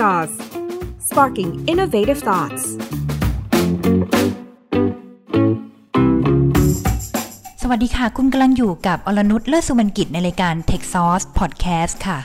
Jaws Sparking Innovative Thoughts สวัสดีค่ะคุณกำลังอยู่กับอรนุช เลิศสุวรรณกิจในรายการ Tech Sauce Podcast ค่ะ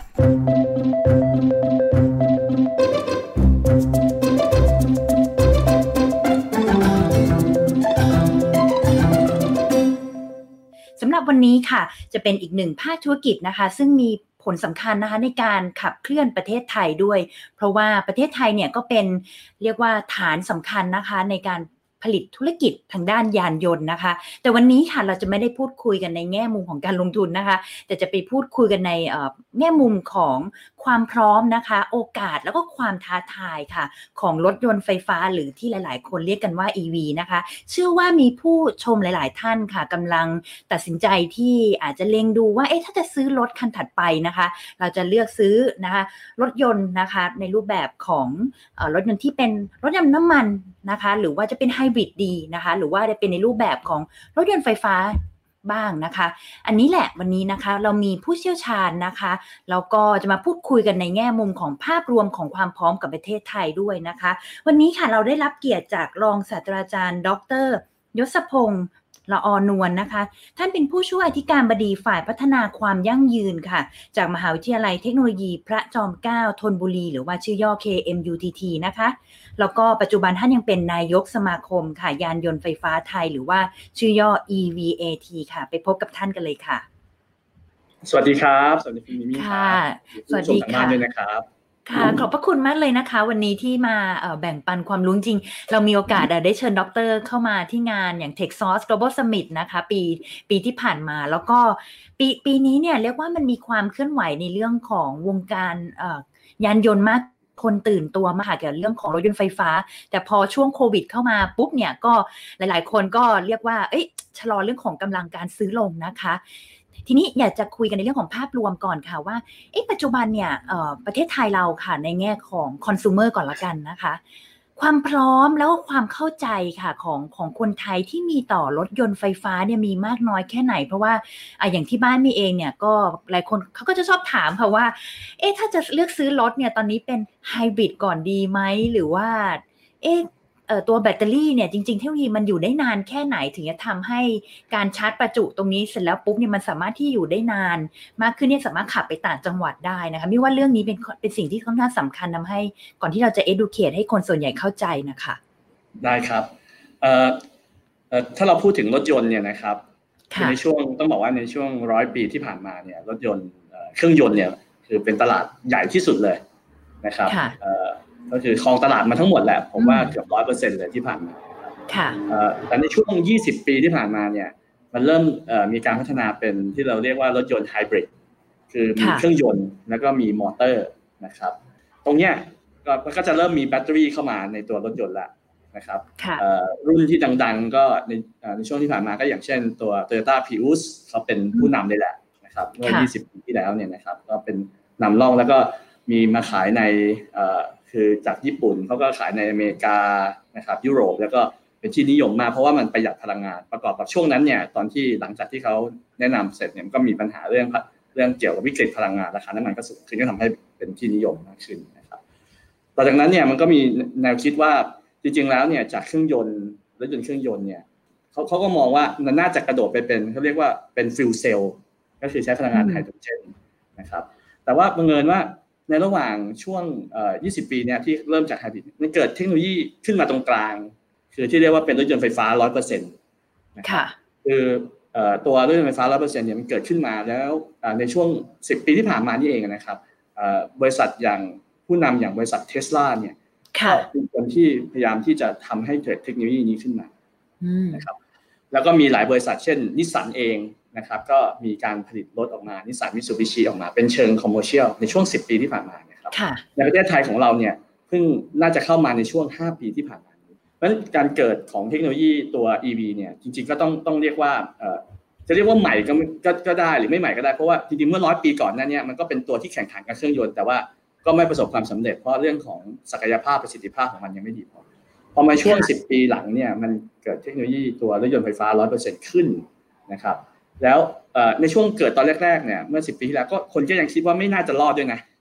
สำหรับวันนี้ค่ะจะเป็นอีกหนึ่งภาคธุรกิจนะคะซึ่งมีผลสำคัญนะคะในการขับเคลื่อนประเทศไทยด้วยเพราะว่าประเทศไทยเนี่ยก็เป็นเรียกว่าฐานสำคัญนะคะในการผลิตธุรกิจทางด้านยานยนต์นะคะแต่วันนี้ค่ะเราจะไม่ได้พูดคุยกันในแง่มุมของการลงทุนนะคะแต่จะไปพูดคุยกันในแง่มุมของความพร้อมนะคะโอกาสแล้วก็ความท้าทายค่ะของรถยนต์ไฟฟ้าหรือที่หลายๆคนเรียกกันว่า EV นะคะเชื่อว่ามีผู้ชมหลายๆท่านค่ะกำลังตัดสินใจที่อาจจะเล็งดูว่าถ้าจะซื้อรถคันถัดไปนะคะเราจะเลือกซื้อนะคะรถยนต์นะคะในรูปแบบของรถยนต์ที่เป็นรถยนต์น้ำมันนะคะหรือว่าจะเป็นไฮบริดดีนะคะหรือว่าจะเป็นในรูปแบบของรถยนต์ไฟฟ้าบ้างนะคะอันนี้แหละวันนี้นะคะเรามีผู้เชี่ยวชาญนะคะแล้วก็จะมาพูดคุยกันในแง่มุมของภาพรวมของความพร้อมกับประเทศไทยด้วยนะคะวันนี้ค่ะเราได้รับเกียรติจากรองศาสตราจารย์ดร.ยศพงศ์ละออนวลนะคะท่านเป็นผู้ช่วยอธิการบดีฝ่ายพัฒนาความยั่งยืนค่ะจากมหาวิทยาลัยเทคโนโลยีพระจอมเกล้าธนบุรีหรือว่าชื่อย่อ KMUTT นะคะแล้วก็ปัจจุบันท่านยังเป็นนายกสมาคมค่ะยานยนต์ไฟฟ้าไทยหรือว่าชื่อย่อ EVAT ค่ะไปพบกับท่านกันเลยค่ะสวัสดีครับสวัสดีคุณมิมี่ค่ะสวัสดีค่ะด้วยนะครับค่ะขอบพระคุณมากเลยนะคะวันนี้ที่มาแบ่งปันความรู้จริงเรามีโอกาสได้เชิญดร.เข้ามาที่งานอย่าง Tech Sauce Global Summit นะคะปีที่ผ่านมาแล้วก็ปีนี้เนี่ยเรียกว่ามันมีความเคลื่อนไหวในเรื่องของวงการยานยนต์มากคนตื่นตัวมากเกี่ยวกับเรื่องของรถยนต์ไฟฟ้าแต่พอช่วงโควิดเข้ามาปุ๊บเนี่ยก็หลายๆคนก็เรียกว่าชะลอเรื่องของกำลังการซื้อลงนะคะทีนี้อยากจะคุยกันในเรื่องของภาพรวมก่อนค่ะว่าปัจจุบันเนี่ยประเทศไทยเราค่ะในแง่ของคอน sumer ก่อนละกันนะคะความพร้อมแล้วก็ความเข้าใจค่ะของคนไทยที่มีต่อรถยนต์ไฟฟ้าเนี่ยมีมากน้อยแค่ไหนเพราะว่าอย่างที่บ้านมีเองเนี่ยก็หลายคนเขาก็จะชอบถามค่ะว่าถ้าจะเลือกซื้อรถเนี่ยตอนนี้เป็นไฮบริดก่อนดีไหมหรือว่าตัวแบตเตอรี่เนี่ยจริงๆเทคโนโลยีมันอยู่ได้นานแค่ไหนถึงจะทำให้การชาร์จประจุตรงนี้เสร็จแล้วปุ๊บเนี่ยมันสามารถที่อยู่ได้นานมากขึ้นเนี่ยสามารถขับไปต่างจังหวัดได้นะคะมิว่าเรื่องนี้เป็นสิ่งที่ค่อนข้างสำคัญทำให้ก่อนที่เราจะ educate ให้คนส่วนใหญ่เข้าใจนะคะได้ครับถ้าเราพูดถึงรถยนต์เนี่ยนะครับในช่วงต้องบอกว่าในช่วง100 ปีที่ผ่านมาเนี่ยรถยนต์เครื่องยนต์เนี่ยคือเป็นตลาดใหญ่ที่สุดเลยนะครับก็คือครองตลาดมาทั้งหมดแหละผมว่าเกือบ 100% เลยที่ผ่านมาค่ะแต่ในช่วง20 ปีที่ผ่านมาเนี่ยมันเริ่มมีการพัฒนาเป็นที่เราเรียกว่ารถยนต์ไฮบริดคือมีเครื่องยนต์แล้วก็มีมอเตอร์นะครับตรงเนี้ยก็จะเริ่มมีแบตเตอรี่เข้ามาในตัวรถยนต์แล้วนะครับรุ่นที่ดังๆก็ในช่วงที่ผ่านมาก็อย่างเช่นตัว Toyota Prius เขาเป็นผู้นำเลยแหละนะครับเมื่อ20 ปีที่แล้วเนี่ยนะครับก็เป็นนำร่องแล้วก็มีมาขายในคือจากญี่ปุ่นเขาก็ขายในอเมริกานะครับยุโรปแล้วก็เป็นที่นิยมมากเพราะว่ามันประหยัดพลังงานประกอบกับช่วงนั้นเนี่ยตอนที่หลังจากที่เขาแนะนำเสร็จเนี่ยก็มีปัญหาเรื่องเกี่ยวกับวิกฤตพลังงานราคาน้ำมันก็สูงขึ้นก็ทำให้เป็นที่นิยมมากขึ้นนะครับต่อจากนั้นเนี่ยมันก็มีแนวคิดว่าจริงๆแล้วเนี่ยจากเครื่องยนต์รถยนต์เครื่องยนต์เนี่ยเขาก็มองว่ามันน่าจะกระโดดไปเป็นเขาเรียกว่าเป็นฟิวเซลก็คือใช้พลังงานไฮโดรเจนนะครับแต่ว่าบังเอิญว่าในระหว่างช่วง20 ปีเนี่ยที่เริ่มจากไฮบริดมันเกิดเทคโนโลยีขึ้นมาตรงกลางคือที่เรียกว่าเป็นรถยนต์ไฟฟ้า 100% ค่ะคือตัวรถยนต์ไฟฟ้า 100% เนี่ยมันเกิดขึ้นมาแล้วในช่วง10 ปีที่ผ่านมานี่เองนะครับบริษัทอย่างผู้นำอย่างบริษัท Tesla เนี่ยก็เป็นคนที่พยายามที่จะทำให้เกิดเทคโนโลยีนี้ขึ้นมานะครับแล้วก็มีหลายบริษัทเช่นนิสสันเองนะครับก็มีการผลิตรถออกมานิสสันมิตซูบิชิออกมาเป็นเชิงคอมเมอร์เชียลในช่วง10 ปีที่ผ่านมานะครับในประเทศไทยของเราเนี่ยเพิ่งน่าจะเข้ามาในช่วง5 ปีที่ผ่านมาเพราะฉะนั้นการเกิดของเทคโนโลยีตัว EV เนี่ยจริงๆก็ต้องเรียกว่าจะเรียกว่าใหม่ก็ได้หรือไม่ใหม่ก็ได้เพราะว่าจริงๆเมื่อ100 ปีก่อนนั้นเนี่ยมันก็เป็นตัวที่แข่งขันกับเครื่องยนต์แต่ว่าก็ไม่ประสบความสำเร็จเพราะเรื่องของศักยภาพประสิทธิภาพของมันยังไม่ดีพอมาช่วง10 ปีหลังเนี่ยมันเกิดเทคโนโลยีตัวรถยนต์ไฟฟ้า 100% ขึ้นนะครับแล้วในช่วงเกิดตอนแรกๆเนี่ยเมื่อ10 ปีที่แล้วก็คนก็ยังคิดว่าไม่น่าจะรอดด้วยนะ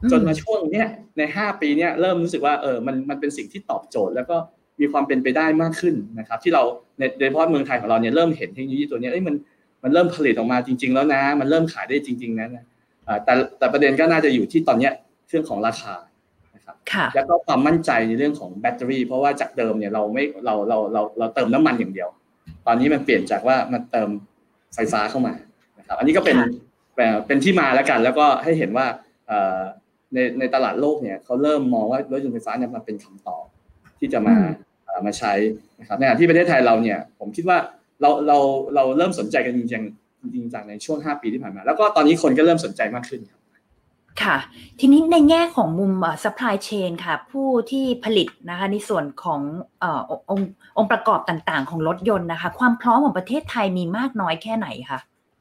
จนมาช่วงเนี้ยใน5ปีเนี้ยเริ่มรู้สึกว่ามันเป็นสิ่งที่ตอบโจทย์แล้วก็มีความเป็นไปได้มากขึ้นนะครับที่เราในโดยเฉพาะเมืองไทยของเราเนี่ยเริ่มเห็นเทคโนโลยีตัวนี้มันเริ่มผลิตออกมาจริงๆแล้วนะมันเริ่มขายได้จริงๆนะแต่ประเด็นก็น่าจะอยู่ที่ตอนเนี้ยเรื่องของราคานะครับแล้วก็ความมั่นใจในเรื่องของแบตเตอรี่เพราะว่าจากเดิมเนี่ยเราเติมน้ำมันอย่างเดียวตอนนี้มันเปลี่ยนจากว่ามันเติมไฟฟ้าเข้ามานะครับอันนี้ก็เป็นที่มาแล้วกันแล้วก็ให้เห็นว่าในตลาดโลกเนี่ยเขาเริ่มมองว่ารถยนต์ไฟฟ้าเนี่ยมันเป็นคำตอบที่จะมาใช้นะครับในขณะที่ประเทศไทยเราเนี่ยผมคิดว่าเราเริ่มสนใจกันจริงจังในช่วง5ปีที่ผ่านมาแล้วก็ตอนนี้คนก็เริ่มสนใจมากขึ้นครับค่ะทีนี้ในแง่ของมุมsupply chain ค่ะผู้ที่ผลิตนะคะในส่วนขององค์ประกอบต่างๆของรถยนต์นะคะความพร้อมของประเทศไทยมีมากน้อยแค่ไหนคะ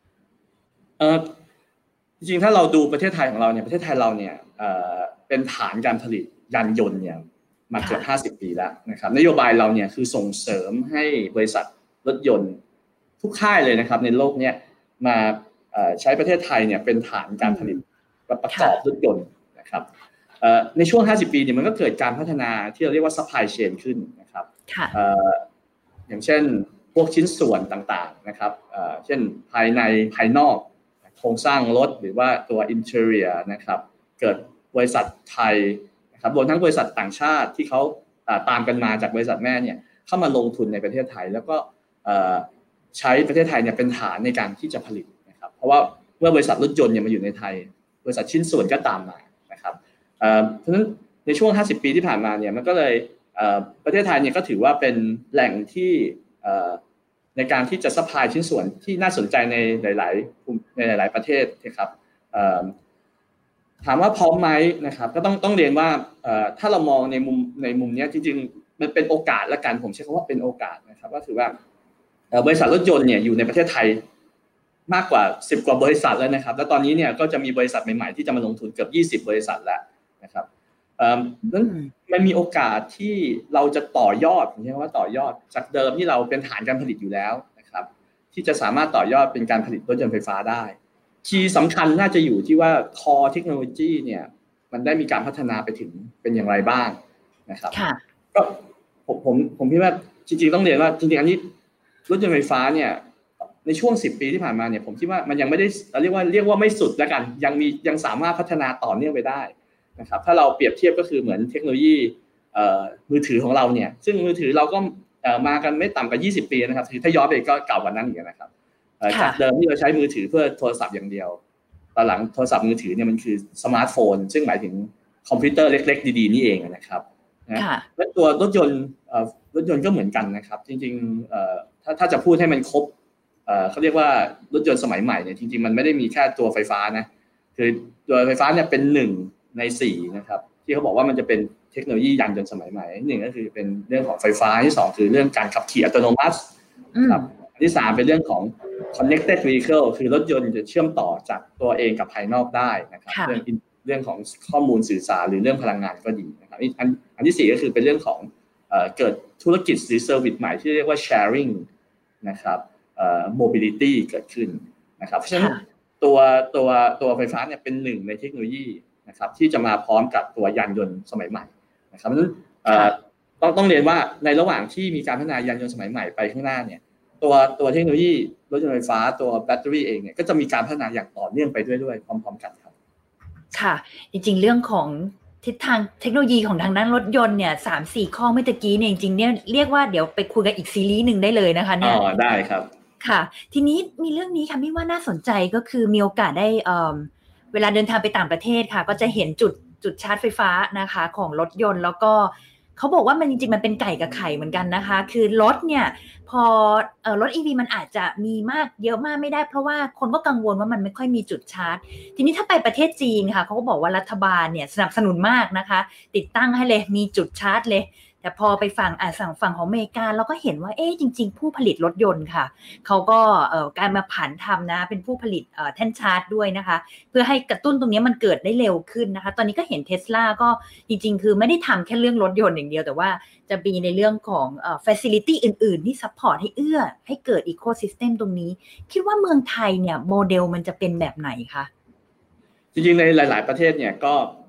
จริงๆถ้าเราดูประเทศไทยของเราเนี่ยประเทศไทยเราเนี่ยเป็นฐานการผลิตยานยนต์เนี่ยมาเกือบ50 ปีแล้วนะครับนโยบายเราเนี่ยคือส่งเสริมให้บริษัทรถยนต์ทุกค่ายเลยนะครับในโลกเนี่ยมาใช้ประเทศไทยเนี่ยเป็นฐานการผลิตประกอบรถยนต์นะครับในช่วง50 ปีเนี่ยมันก็เกิดการพัฒนาที่เราเรียกว่า supply chain ขึ้นนะครับอย่างเช่นพวกชิ้นส่วนต่างๆนะครับเช่นภายในภายนอกโครงสร้างรถหรือว่าตัว interior นะครับเกิดบริษัทไทยนะครับรวมทั้งบริษัทต่างชาติที่เขาตามกันมาจากบริษัทแม่เนี่ยเข้ามาลงทุนในประเทศไทยแล้วก็ใช้ประเทศไทยเนี่ยเป็นฐานในการที่จะผลิตนะครับเพราะว่าเมื่อบริษัทรถยนต์เนี่ยมาอยู่ในไทยบริษัทชิ้นส่วนก็ตามมานะครับเพราะฉะนั้นในช่วง50 ปีที่ผ่านมาเนี่ยมันก็เลยประเทศไทยเนี่ยก็ถือว่าเป็นแหล่งที่ในการที่จะซัพพลายชิ้นส่วนที่น่าสนใจในหลายประเทศนะครับถามว่าพร้อมไหมนะครับก็ต้องเรียนว่าถ้าเรามองในมุมนี้จริงๆมันเป็นโอกาสละกันผมใช้คำว่าเป็นโอกาสนะครับก็คือว่าบริษัทรถยนต์เนี่ยอยู่ในประเทศไทยมากกว่า10 กว่าบริษัทแล้วนะครับแล้วตอนนี้เนี่ยก็จะมีบริษัทใหม่ๆที่จะมาลงทุนเกือบ20 บริษัทแล้วนะครับนั้นมันมีโอกาสที่เราจะต่อยอดผมใช้คำว่าต่อยอดจากเดิมที่เราเป็นฐานการผลิตอยู่แล้วนะครับที่จะสามารถต่อยอดเป็นการผลิตรถยนต์ไฟฟ้าได้คีย์สำคัญน่าจะอยู่ที่ว่า core technology เนี่ยมันได้มีการพัฒนาไปถึงเป็นอย่างไรบ้างนะครับก็ผมคิดว่าจริงๆต้องเรียนว่าจริงๆอันนี้รถยนต์ไฟฟ้าเนี่ยในช่วง10 ปีที่ผ่านมาเนี่ยผมคิดว่ามันยังไม่ได้เรียกว่าไม่สุดแล้วกันยังสามารถพัฒนาต่อเนื่องไปได้นะครับถ้าเราเปรียบเทียบก็คือเหมือนเทคโนโลยีมือถือของเราเนี่ยซึ่งมือถือเราก็มากันไม่ต่ำกว่า20 ปีนะครับถ้าย้อนไปก็เก่ากว่านั้นอีกนะครับจากเดิมที่เราใช้มือถือเพื่อโทรศัพท์อย่างเดียวตอนหลังโทรศัพท์มือถือเนี่ยมันคือสมาร์ทโฟนซึ่งหมายถึงคอมพิวเตอร์เล็กๆดีๆนี่เองนะครับและตัวรถยนต์ก็เหมือนกันนะครับจริงๆถ้าจะพูดให้มันครบเขาเรียกว่ารถยนต์สมัยใหม่เนี่ยจริงๆมันไม่ได้มีแค่ตัวไฟฟ้านะคือตัวไฟฟ้าเนี่ยเป็น1 ใน 4นะครับที่เขาบอกว่ามันจะเป็นเทคโนโลยียานยนต์สมัยใหม่1ก็คือเป็นเรื่องของไฟฟ้าที่2คือเรื่องการขับขี่อัตโนมัติครับที่3เป็นเรื่องของ connected vehicle คือรถยนต์จะเชื่อมต่อจากตัวเองกับภายนอกได้นะครับเรื่องของข้อมูลสื่อสารหรือเรื่องพลังงานก็ดีนะครับอันที่4ก็คือเป็นเรื่องของเกิดธุรกิจหรือ service ใหม่ที่เรียกว่า sharing นะครับmobility เกิดขึ้นนะครับเพราะฉะนั้นตัวไฟฟ้าเนี่ยเป็น1ในเทคโนโลยีนะครับที่จะมาพร้อมกับตัวยานยนต์สมัยใหม่นะครับเพราะฉะนั้นต้องเรียนว่าในระหว่างที่มีการพัฒนายานยนต์สมัยใหม่ไปข้างหน้าเนี่ยตัวเทคโนโลยีรถยนต์ไฟฟ้าตัวแบตเตอรี่เองเนี่ยก็จะมีการพัฒนาอย่างต่อเนื่องไปด้วยพร้อมๆกันครับค่ะจริงๆเรื่องของทิศทางเทคโนโลยีของทางด้านรถยนต์เนี่ย 3-4 ข้อเมื่อกี้เนี่ยจริงๆเนี่ยเรียกว่าเดี๋ยวไปคุยกันอีกซีรีส์นึงได้เลยนะคะเนี่ยได้ครับค่ะทีนี้มีเรื่องนี้ค่ะพี่ว่าน่าสนใจก็คือมีโอกาสได้เวลาเดินทางไปต่างประเทศค่ะก็จะเห็นจุดชาร์จไฟฟ้านะคะของรถยนต์แล้วก็เขาบอกว่ามันจริงๆมันเป็นไก่กับไข่เหมือนกันนะคะคือรถเนี่ยพอรถ EV มันอาจจะมีมากเยอะมากไม่ได้เพราะว่าคนก็กังวลว่ามันไม่ค่อยมีจุดชาร์จทีนี้ถ้าไปประเทศจีนค่ะเขาก็บอกว่ารัฐบาลเนี่ยสนับสนุนมากนะคะติดตั้งให้เลยมีจุดชาร์จเลยแต่พอไปฝั่งของอเมริกาเราก็เห็นว่าจริงๆผู้ผลิตรถยนต์ค่ะเขาก็การมาผันทำนะเป็นผู้ผลิตแท่นชาร์จด้วยนะคะเพื่อให้กระตุ้นตรงนี้มันเกิดได้เร็วขึ้นนะคะตอนนี้ก็เห็น Tesla ก็จริงๆคือไม่ได้ทำแค่เรื่องรถยนต์อย่างเดียวแต่ว่าจะมีในเรื่องของfacility อื่นๆที่ซัพพอร์ตให้เกิด ecosystem ตรงนี้คิดว่าเมืองไทยเนี่ยโมเดลมันจะเป็นแบบไหนคะจริงๆในหลายๆประเทศเนี่ยก็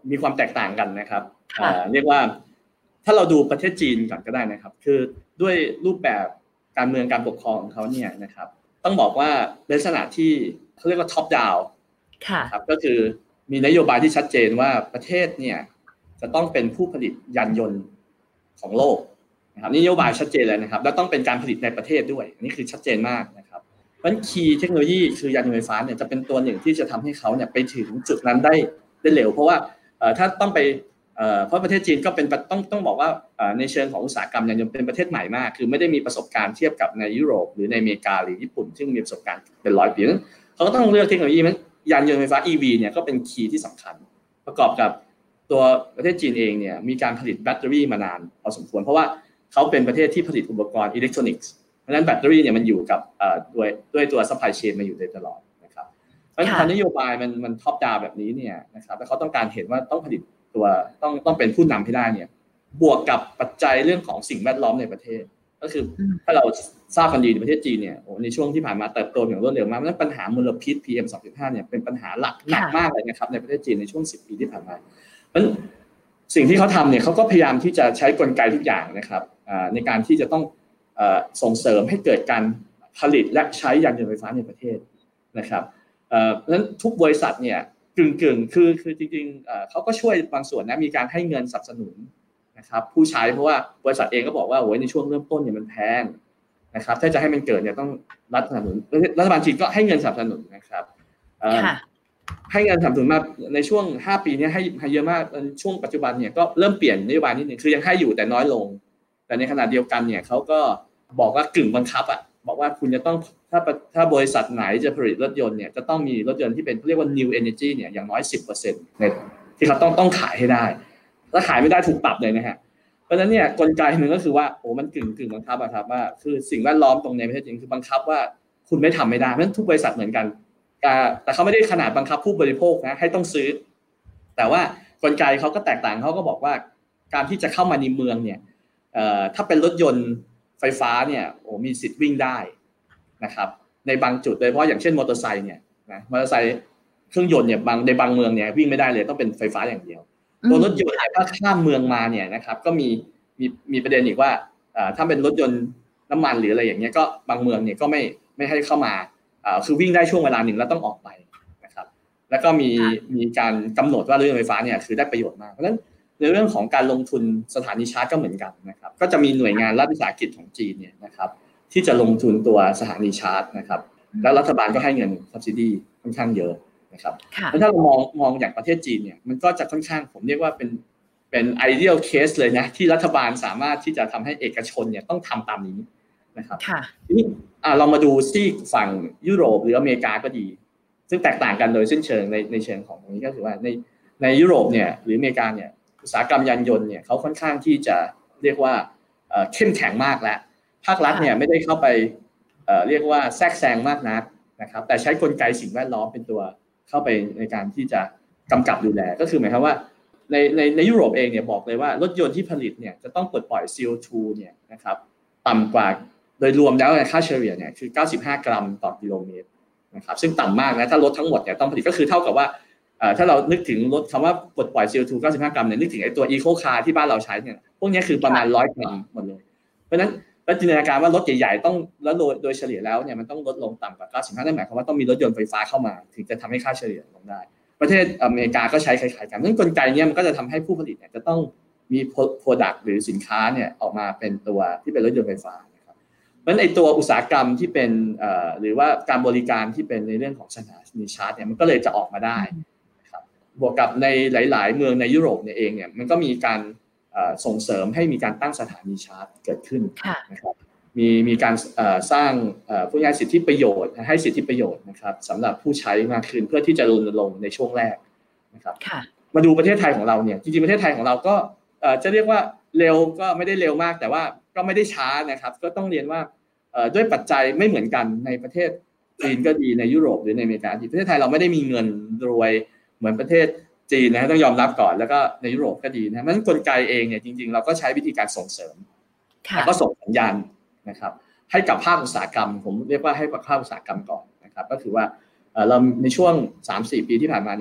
มีความแตกต่างกันนะครับเรียกว่าถ้าเราดูประเทศจีนก่อนก็ได้นะครับคือด้วยรูปแบบการเมืองการปกครองของเขาเนี่ยนะครับต้องบอกว่าลักษณะที่เขาเรียกว่าท็อปดาวน์ครับก็คือมีนโยบายที่ชัดเจนว่าประเทศเนี่ยจะต้องเป็นผู้ผลิตยานยนต์ของโลกนะครับนโยบายชัดเจนเลยนะครับแล้วต้องเป็นการผลิตในประเทศด้วยอันนี้คือชัดเจนมากนะครับเพราะคีย์เทคโนโลยีคือยานยนต์ไฟฟ้าเนี่ยจะเป็นตัวหนึ่งที่จะทำให้เขาเนี่ยไปถึงจุดนั้นได้เร็วเพราะว่าถ้าต้องไปเพราะประเทศจีนก็เป็นต้องบอกว่าในเชิงของอุตสาหกรรมยานยนต์เป็นประเทศใหม่มากคือไม่ได้มีประสบการณ์เทียบกับในยุโรปหรือในอเมริกาหรือญี่ปุ่นซึ่งมีประสบการณ์เป็น100 ปีนั้นเขาก็ต้องเลือกเทคโนโลยีมั้ยยานยนต์ไฟฟ้า EV เนี่ยก็เป็นคีย์ที่สำคัญประกอบกับตัวประเทศจีนเองเนี่ยมีการผลิตแบตเตอรี่มานานพอสมควรเพราะว่าเขาเป็นประเทศที่ผลิตอุปกรณ์อิเล็กทรอนิกส์เพราะฉะนั้นแบตเตอรี่เนี่ยมันอยู่กับด้วยตัวซัพพลายเชนมาอยู่ตลอดนะครับเพราะฉะนั้นนโยบายมันท็อปดาวแบบนี้เนี่ยนะครับแล้วเขาต้องการเห็นว่าต้องผลิตตัวต้องเป็นผู้นำให้ได้เนี่ยบวกกับปัจจัยเรื่องของสิ่งแวดล้อมในประเทศก็คือถ้าเราทราบกันดีในประเทศจีนเนี่ยในช่วงที่ผ่านมาเติบโตอย่างรวดเร็วมากแล้วปัญหามลพิษ PM 2.5เนี่ยเป็นปัญหาหนักมากเลยนะครับในประเทศจีนในช่วง10 ปีที่ผ่านมาเพราะสิ่งที่เขาทำเนี่ยเขาก็พยายามที่จะใช้กลไกทุกอย่างนะครับในการที่จะต้องส่งเสริมให้เกิดการผลิตและใช้ยานยนต์ไฟฟ้าในประเทศนะครับเพราะฉะนั้นทุกบริษัทเนี่ยกึ่งคือจริงๆเขาก็ช่วยบางส่วนนะมีการให้เงินสนับสนุนนะครับผู้ใช้เพราะว่าบริษัทเองก็บอกว่าโอ้ยในช่วงเริ่มต้นเนี่ยมันแพงนะครับถ้าจะให้มันเกิดเนี่ยต้องรัฐสนับสนุนรัฐบาลจีนก็ให้เงินสนับสนุนนะครับให้เงินสนับสนุนมาในช่วง5 ปีนี้ให้เยอะมากช่วงปัจจุบันเนี่ยก็เริ่มเปลี่ยนนโยบายนิดนึงคือยังให้อยู่แต่น้อยลงแต่ในขณะเดียวกันเนี่ยเขาก็บอกว่ากึ่งบังคับอ่ะบอกว่าคุณจะต้องถ้าบริษัทไหนจะผลิตรถยนต์เนี่ยจะต้องมีรถยนต์ที่เป็นเรียกว่า new energy เนี่ยอย่างน้อย 10% ในที่เขาต้องขายให้ได้ถ้าขายไม่ได้ถูกปรับเลยนะฮะเพราะฉะนั้นเนี่ยกลไกนึงก็คือว่าโอ้มันกึ่งบังคับอะครับว่าคือสิ่งแวดล้อมตรงในประเทศจริงคือบังคับว่าคุณไม่ทำไม่ได้เพราะฉะนั้นทุกบริษัทเหมือนกันแต่เขาไม่ได้ขนาดบังคับผู้บริโภคนะให้ต้องซื้อแต่ว่ากลไกเขาก็แตกต่างเขาก็บอกว่าการที่จะเข้ามาในเมืองเนี่ยถ้าเป็นรถยนต์ไฟฟ้าเนี่ยโอ้มีสิทธิ์วิ่งได้นะครับในบางจุดโดยเฉพาะอย่างเช่นมอเตอร์ไซค์เนี่ยนะมอเตอร์ไซค์เครื่องยนต์เนี่ยในบางเมืองเนี่ยวิ่งไม่ได้เลยต้องเป็นไฟฟ้าอย่างเดียวตัวรถยนต์ถ้าข้ามเมืองมาเนี่ยนะครับก็มีประเด็นอีกว่าถ้าเป็นรถยนต์น้ำมันหรืออะไรอย่างเงี้ยก็บางเมืองเนี่ยก็ไม่ให้เข้ามาคือวิ่งได้ช่วงเวลาหนึ่งแล้วต้องออกไปนะครับแล้วก็มีการกำหนดว่ารถยนต์ไฟฟ้าเนี่ยคือได้ประโยชน์มากเพราะฉะนั้นในเรื่องของการลงทุนสถานีชาร์จก็เหมือนกันนะครับก็จะมีหน่วยงานรัฐวิสาหกิจของจีนเนี่ยนะครับที่จะลงทุนตัวสถานีชาร์จนะครับแล้วรัฐบาลก็ให้เงิน subsidy ค่อนข้างเยอะนะครับแล้วถ้าเรามองอย่างประเทศจีนเนี่ยมันก็จะค่อนข้างผมเรียกว่าเป็น ideal case เลยนะที่รัฐบาลสามารถที่จะทำให้เอกชนเนี่ยต้องทำตามนี้นะครับทีนี้เรามาดูซีกฝั่งยุโรปหรืออเมริกาก็ดีซึ่งแตกต่างกันโดยสิ้นเชิงในเชิงของตรงนี้ก็คือว่าในยุโรปเนี่ยหรืออเมริกาเนี่ยอุตสาหกรรมยานยนต์เนี่ยเขาค่อนข้างที่จะเรียกว่าเข้มแข็งมากแล้วภาครัฐเนี่ยไม่ได้เข้าไปเรียกว่าแทรกแซงมากนักนะครับแต่ใช้กลไกสิ่งแวดล้อมเป็นตัวเข้าไปในการที่จะกำกับดูแลก็คือหมายความว่าในยุโรปเองเนี่ยบอกเลยว่ารถยนต์ที่ผลิตเนี่ยจะต้องปลดปล่อย CO2 เนี่ยนะครับต่ำกว่าโดยรวมแล้วค่าเฉลี่ยเนี่ยคือ95 กรัมต่อกิโลเมตรนะครับซึ่งต่ำมากนะถ้ารถทั้งหมดเนี่ยต้องผลิตก็คือเท่ากับว่าถ้าเรานึกถึงรถคำว่าปลดปล่อย CO2 95 กรัมเนี่ยนึกถึงไอ้ตัว Eco Car ที่บ้านเราใช้เนี่ยพวกนี้คือประมาณ100 กรัมหมดเลยเพราะฉะนั้นแล้วจินตนาการว่ารถใหญ่ๆต้องแล้วโดยเฉลี่ยแล้วเนี่ยมันต้องลดลงต่ำกว่า95นั่นหมายความว่าต้องมีรถยนต์ไฟฟ้าเข้ามาถึงจะทำให้ค่าเฉลี่ยลงได้ประเทศอเมริกาก็ใช้คล้ายๆกันนั่นกลไกเนี่ยมันก็จะทำให้ผู้ผลิตเนี่ยจะต้องมี product หรือสินค้าเนี่ยออกมาเป็นตัวที่เป็นรถยนต์ไฟฟ้านะครับเพราะฉะนั้นไอ้ตัวอุตสาหกรรมที่เป็นหรือว่าการบริการที่เป็นในเรื่องของสถานีชาร์จเนี่ยมันก็เลยจะออกมาได้ครับบวกกับในหลายๆเมืองในยุโรปเนี่ยเองเนี่ยมันก็มีการส่งเสริมให้มีการตั้งสถานีชาร์จเกิดขึ้นนะครับมีการสร้างผู้ให้สิทธิประโยชน์ให้สิทธิประโยชน์นะครับสำหรับผู้ใช้มากขึ้นเพื่อที่จะรณรงค์ในช่วงแรกนะครับมาดูประเทศไทยของเราเนี่ยจริงๆประเทศไทยของเราก็จะเรียกว่าเร็วก็ไม่ได้เร็วมากแต่ว่าก็ไม่ได้ช้านะครับก็ต้องเรียนว่าด้วยปัจจัยไม่เหมือนกันในประเทศจีนก็ดีในยุโรปหรือในอเมริกาที่ประเทศไทยเราไม่ได้มีเงินรวยเหมือนประเทศจีนนะต้องยอมรับก่อนแล้วก็ในยุโรปก็ดีนะมันกลไกเองเนี่ยจริงๆเราก็ใช้วิธีการส่งเสริมแล้วก็ส่งสัญญาณนะครับให้กับภาคอุตสาหกรรมผมเรียกว่าให้กับภาคอุตสาหกรรมก่อนนะครับก็คือว่าเราในช่วง 3-4 ปีที่ผ่านมาเนี่ย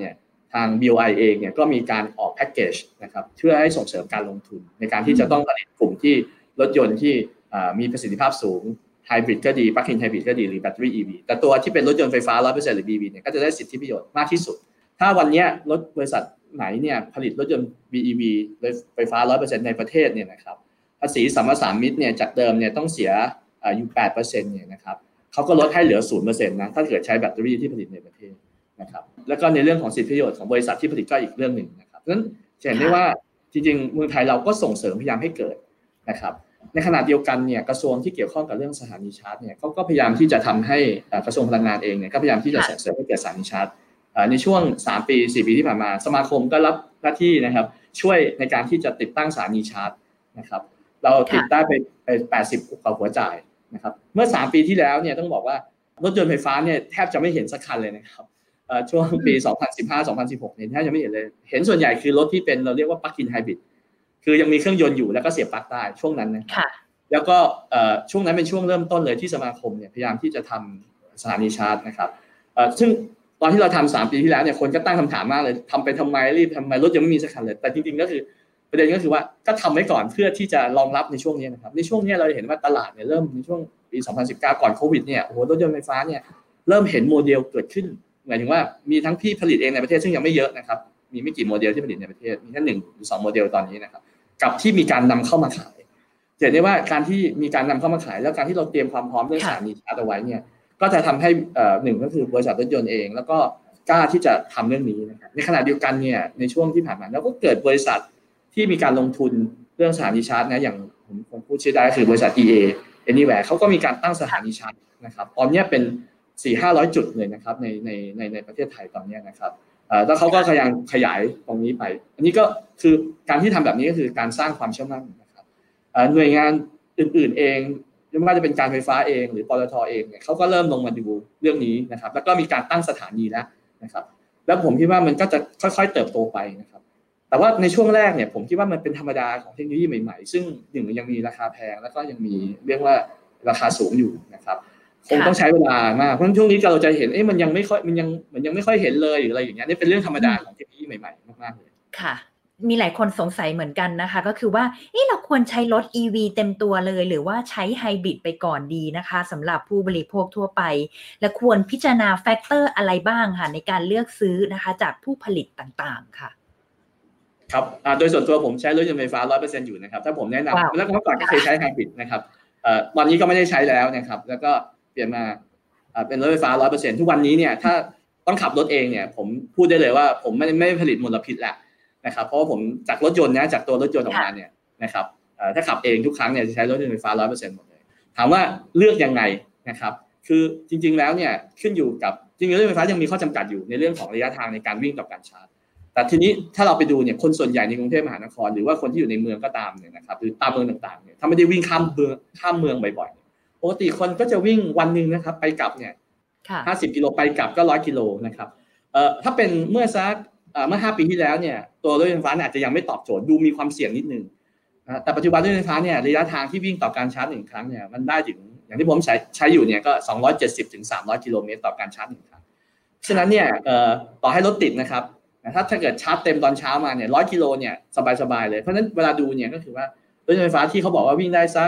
ทาง BOI เองเนี่ยก็มีการออกแพ็กเกจนะครับเพื่อให้ส่งเสริมการลงทุนในการที่จะต้องผลิตกลุ่มที่รถยนต์ที่มีประสิทธิภาพสูงไฮบริดก็ดีปลั๊กอินไฮบริดก็ดีหรือแบตเตอรี่ EV แต่ตัวที่เป็นรถยนต์ไฟฟ้า 100% หรือ BEV เนี่ยก็จะได้สิทธิประโยชน์มากที่สุดถ้าวันนี้รถบริษัทไหนเนี่ยผลิตรถยนต์ BEV ไฟฟ้า 100% ในประเทศเนี่ยนะครับภาษีสัมปทานมิตรเนี่ยจากเดิมเนี่ยต้องเสียอยู่ 8% เนี่ยนะครับเขาก็ลดให้เหลือ 0% นะถ้าเกิดใช้แบตเตอรี่ที่ผลิตในประเทศนะครับแล้วก็ในเรื่องของสิทธิประโยชน์ของบริษัทที่ผลิตก็อีกเรื่องหนึ่งนะครับเพราะฉะนั้นจะเห็นได้ว่าจริงๆเมืองไทยเราก็ส่งเสริมพยายามให้เกิดนะครับในขณะเดียวกันเนี่ยกระทรวงที่เกี่ยวข้องกับเรื่องสถานีชาร์จเนี่ยเขาก็พยายามที่จะทำให้กระทรวงพลังงานเองเนี่ยก็พยายามที่จะส่งเสริมให้เกิดสถานีชาร์จในช่วง3ปี4ปีที่ผ่านมาสมาคมก็รับหน้าที่นะครับช่วยในการที่จะติดตั้งสถานีชาร์จนะครับเราติดได้ไป80กว่าหัวจ่ายนะครับเมื่อ3ปีที่แล้วเนี่ยต้องบอกว่ารถยนต์ไฟฟ้าเนี่ยแทบจะไม่เห็นสักคันเลยนะครับช่วงปี2015-2016เนี่ยแทบจะไม่เห็นเลยเห็นส่วนใหญ่คือรถที่เป็นเราเรียกว่าปลั๊กอินไฮบริดคือยังมีเครื่องยนต์อยู่แล้วก็เสียบปลั๊กได้ช่วงนั้นนะครับแล้วก็ช่วงนั้นเป็นช่วงเริ่มต้นเลยที่สมาคมเนี่ยพยายามที่จะทำสถานีชาร์จนะครับซึ่งตอนที่เราทำ3ปีที่แล้วเนี่ยคนก็ตั้งคำถามมากเลยทำไปทำไมรีบทำไมรถยังไม่มีสักคันเลยแต่จริงๆก็คือประเด็นก็คือว่าก็ทำไว้ก่อนเพื่อที่จะรองรับในช่วงนี้นะครับในช่วงนี้เราเห็นว่าตลาดเนี่ยเริ่มในช่วงปี2019ก่อนโควิดเนี่ยโอ้โหรถยนต์ไฟฟ้าเนี่ยเริ่มเห็นโมเดลเกิดขึ้นหมายถึงว่ามีทั้งที่ผลิตเองในประเทศซึ่งยังไม่เยอะนะครับมีไม่กี่โมเดลที่ผลิตในประเทศมีแค่1 หรือ 2โมเดลตอนนี้นะครับกับที่มีการนำเข้ามาขายเห็นได้ว่าการที่มีการนำเข้ามาขายแล้วการที่เราเตรียมความพร้อมเรื่องสถานีชาร์จเอาไว้เนี่ยก็จะทำให้หนึ่งก็คือบริษัทรถยนต์เองแล้วก็กล้าที่จะทำเรื่องนี้นะครับในขณะเดียวกันเนี่ยในช่วงที่ผ่านมาแล้วก็เกิดบริษัทที่มีการลงทุนเรื่องสถานีชาร์จนะอย่างผมพูดชื่อได้คือบริษัท EA Anywhere เขาก็มีการตั้งสถานีชาร์จนะครับตอนนี้เป็น 400-500 จุดเลยนะครับในประเทศไทยตอนนี้นะครับแล้วเขาก็พยายามขยายตรงนี้ไปอันนี้ก็คือการที่ทำแบบนี้ก็คือการสร้างความเชื่อมั่นนะครับหน่วยงานอื่นๆเองไม่ว่าจะเป็นการไฟฟ้าเองหรือปตท.เองเนี่ยเขาก็เริ่มลงมาดูเรื่องนี้นะครับแล้วก็มีการตั้งสถานีแล้วนะครับแล้วผมคิดว่ามันก็จะค่อยๆเติบโตไปนะครับแต่ว่าในช่วงแรกเนี่ยผมคิดว่ามันเป็นธรรมดาของเทคโนโลยีใหม่ๆซึ่งหนึ่งยังมีราคาแพงแล้วก็ยังมีเรียกว่าราคาสูงอยู่นะครับคงต้องใช้เวลามากเพราะฉะนั้นช่วงนี้เราจะเห็นมันยังไม่ค่อยมันยังไม่ค่อยเห็นเลยหรืออะไรอย่างเงี้ยนี่เป็นเรื่องธรรมดาของเทคโนโลยีใหม่ๆมากๆเลยค่ะมีหลายคนสงสัยเหมือนกันนะคะก็คือว่าเราควรใช้รถ EV เต็มตัวเลยหรือว่าใช้ไฮบริดไปก่อนดีนะคะสำหรับผู้บริโภคทั่วไปและควรพิจารณาแฟกเตอร์อะไรบ้างค่ะในการเลือกซื้อนะคะจากผู้ผลิตต่างๆค่ะครับโดยส่วนตัวผมใช้รถยนต์ไฟฟ้า 100% อยู่นะครับถ้าผมแนะนำแล้วเมื่อก่อนก็เคยใช้ไฮบริดนะครับตอนนี้ก็ไม่ได้ใช้แล้วนะครับแล้วก็เปลี่ยนมาเป็นรถไฟฟ้า 100% ทุกวันนี้เนี่ยถ้าต้องขับรถเองเนี่ยผมพูดได้เลยว่าผมไม่ผลิตมลพิษแล้วนะครับเพราะว่าผมจากรถยนต์นะจากตัวรถยนต์ออกมาเนี่ยนะครับถ้าขับเองทุกครั้งเนี่ยจะใช้รถยนต์ไฟฟ้า 100% หมดเลยถามว่าเลือกยังไงนะครับคือจริงๆแล้วเนี่ยขึ้นอยู่กับจริงๆรถไฟฟ้ายังมีข้อจำกัดอยู่ในเรื่องของระยะทางในการวิ่งกับการชาร์จแต่ทีนี้ถ้าเราไปดูเนี่ยคนส่วนใหญ่ในกรุงเทพมหานครหรือว่าคนที่อยู่ในเมืองก็ตามเนี่ยนะครับหรือตามเมืองต่างๆเนี่ยถ้าไม่ได้วิ่งข้ามเมืองบ่อยๆปกติคนก็จะวิ่งวันนึงนะครับไปกลับเนี่ย50 กิโลไปกลับก็100 กิโลนะครับถ้าเป็นเมื่อ5 ปีที่แล้วเนี่ยตัวรถไฟฟ้าอาจจะยังไม่ตอบโจทย์ดูมีความเสี่ยงนิดนึงแต่ปัจจุบันรถไฟฟ้าเนี่ยระยะทางที่วิ่งต่อการชาร์จ1ครั้งเนี่ยมันได้ถึงอย่างที่ผมใช้อยู่เนี่ยก็270 ถึง 300 กิโลเมตรต่อการชาร์จ1ครั้งฉะนั้นเนี่ยต่อให้รถติดนะครับถ้าเกิดชาร์จเต็มตอนเช้ามาเนี่ย100 กิโลเนี่ยสบายๆเลยเพราะฉะนั้นเวลาดูเนี่ยก็คือว่ารถไฟฟ้าที่เขาบอกว่าวิ่งได้สัก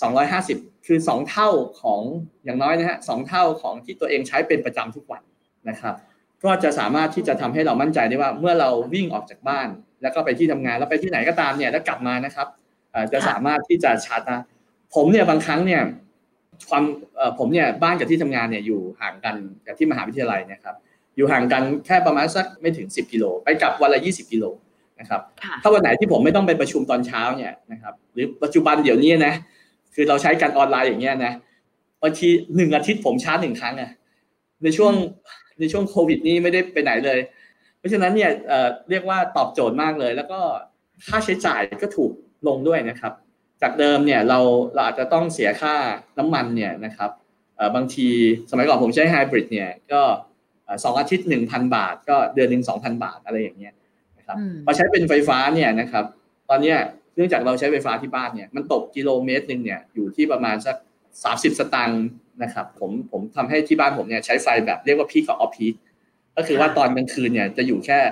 250คือ2เท่าของอย่างน้อยนะฮะ2เท่าของที่ตัวเองใช้เป็นประจำทุกวันนะครับก็จะสามารถที่จะทำให้เรามั่นใจได้ว่าเมื่อเราวิ่งออกจากบ้านแล้วก็ไปที่ทำงานแล้วไปที่ไหนก็ตามเนี่ยแล้วกลับมานะครับจะสามารถที่จะชาร์จได้ผมเนี่ยบางครั้งเนี่ยผมเนี่ยบ้านกับที่ทำงานเนี่ยอยู่ห่างกันกับที่มหาวิทยาลัยนะครับอยู่ห่างกันแค่ประมาณสักไม่ถึง10 กิโลไปกลับวันละ20 กิโลนะครับถ้าวันไหนที่ผมไม่ต้องไปประชุมตอนเช้าเนี่ยนะครับหรือปัจจุบันเดี๋ยวนี้นะคือเราใช้กันออนไลน์อย่างเงี้ยนะบางที1 อาทิตย์ผมชาร์จ1 ครั้งอ่ะในช่วงโควิดนี้ไม่ได้ไปไหนเลยเพราะฉะนั้นเนี่ยเรียกว่าตอบโจทย์มากเลยแล้วก็ค่าใช้จ่ายก็ถูกลงด้วยนะครับจากเดิมเนี่ยเราอาจจะต้องเสียค่าน้ำมันเนี่ยนะครับบางทีสมัยก่อนผมใช้ไฮบริดเนี่ยก็2 อาทิตย์ 1,000 บาทก็เดือนนึง 2,000 บาทอะไรอย่างเงี้ยนะครับพอใช้เป็นไฟฟ้าเนี่ยนะครับตอนนี้เนื่องจากเราใช้ไฟฟ้าที่บ้านเนี่ยมันตกกิโลเมตรนึงเนี่ยอยู่ที่ประมาณสัก30 สตางค์นะครับผมทำให้ที่บ้านผมเนี่ยใช้ไฟแบบเรียกว่าพีคกับออฟพีคก็คือว่าตอนกลางคืนเนี่ยจะอยู่แค่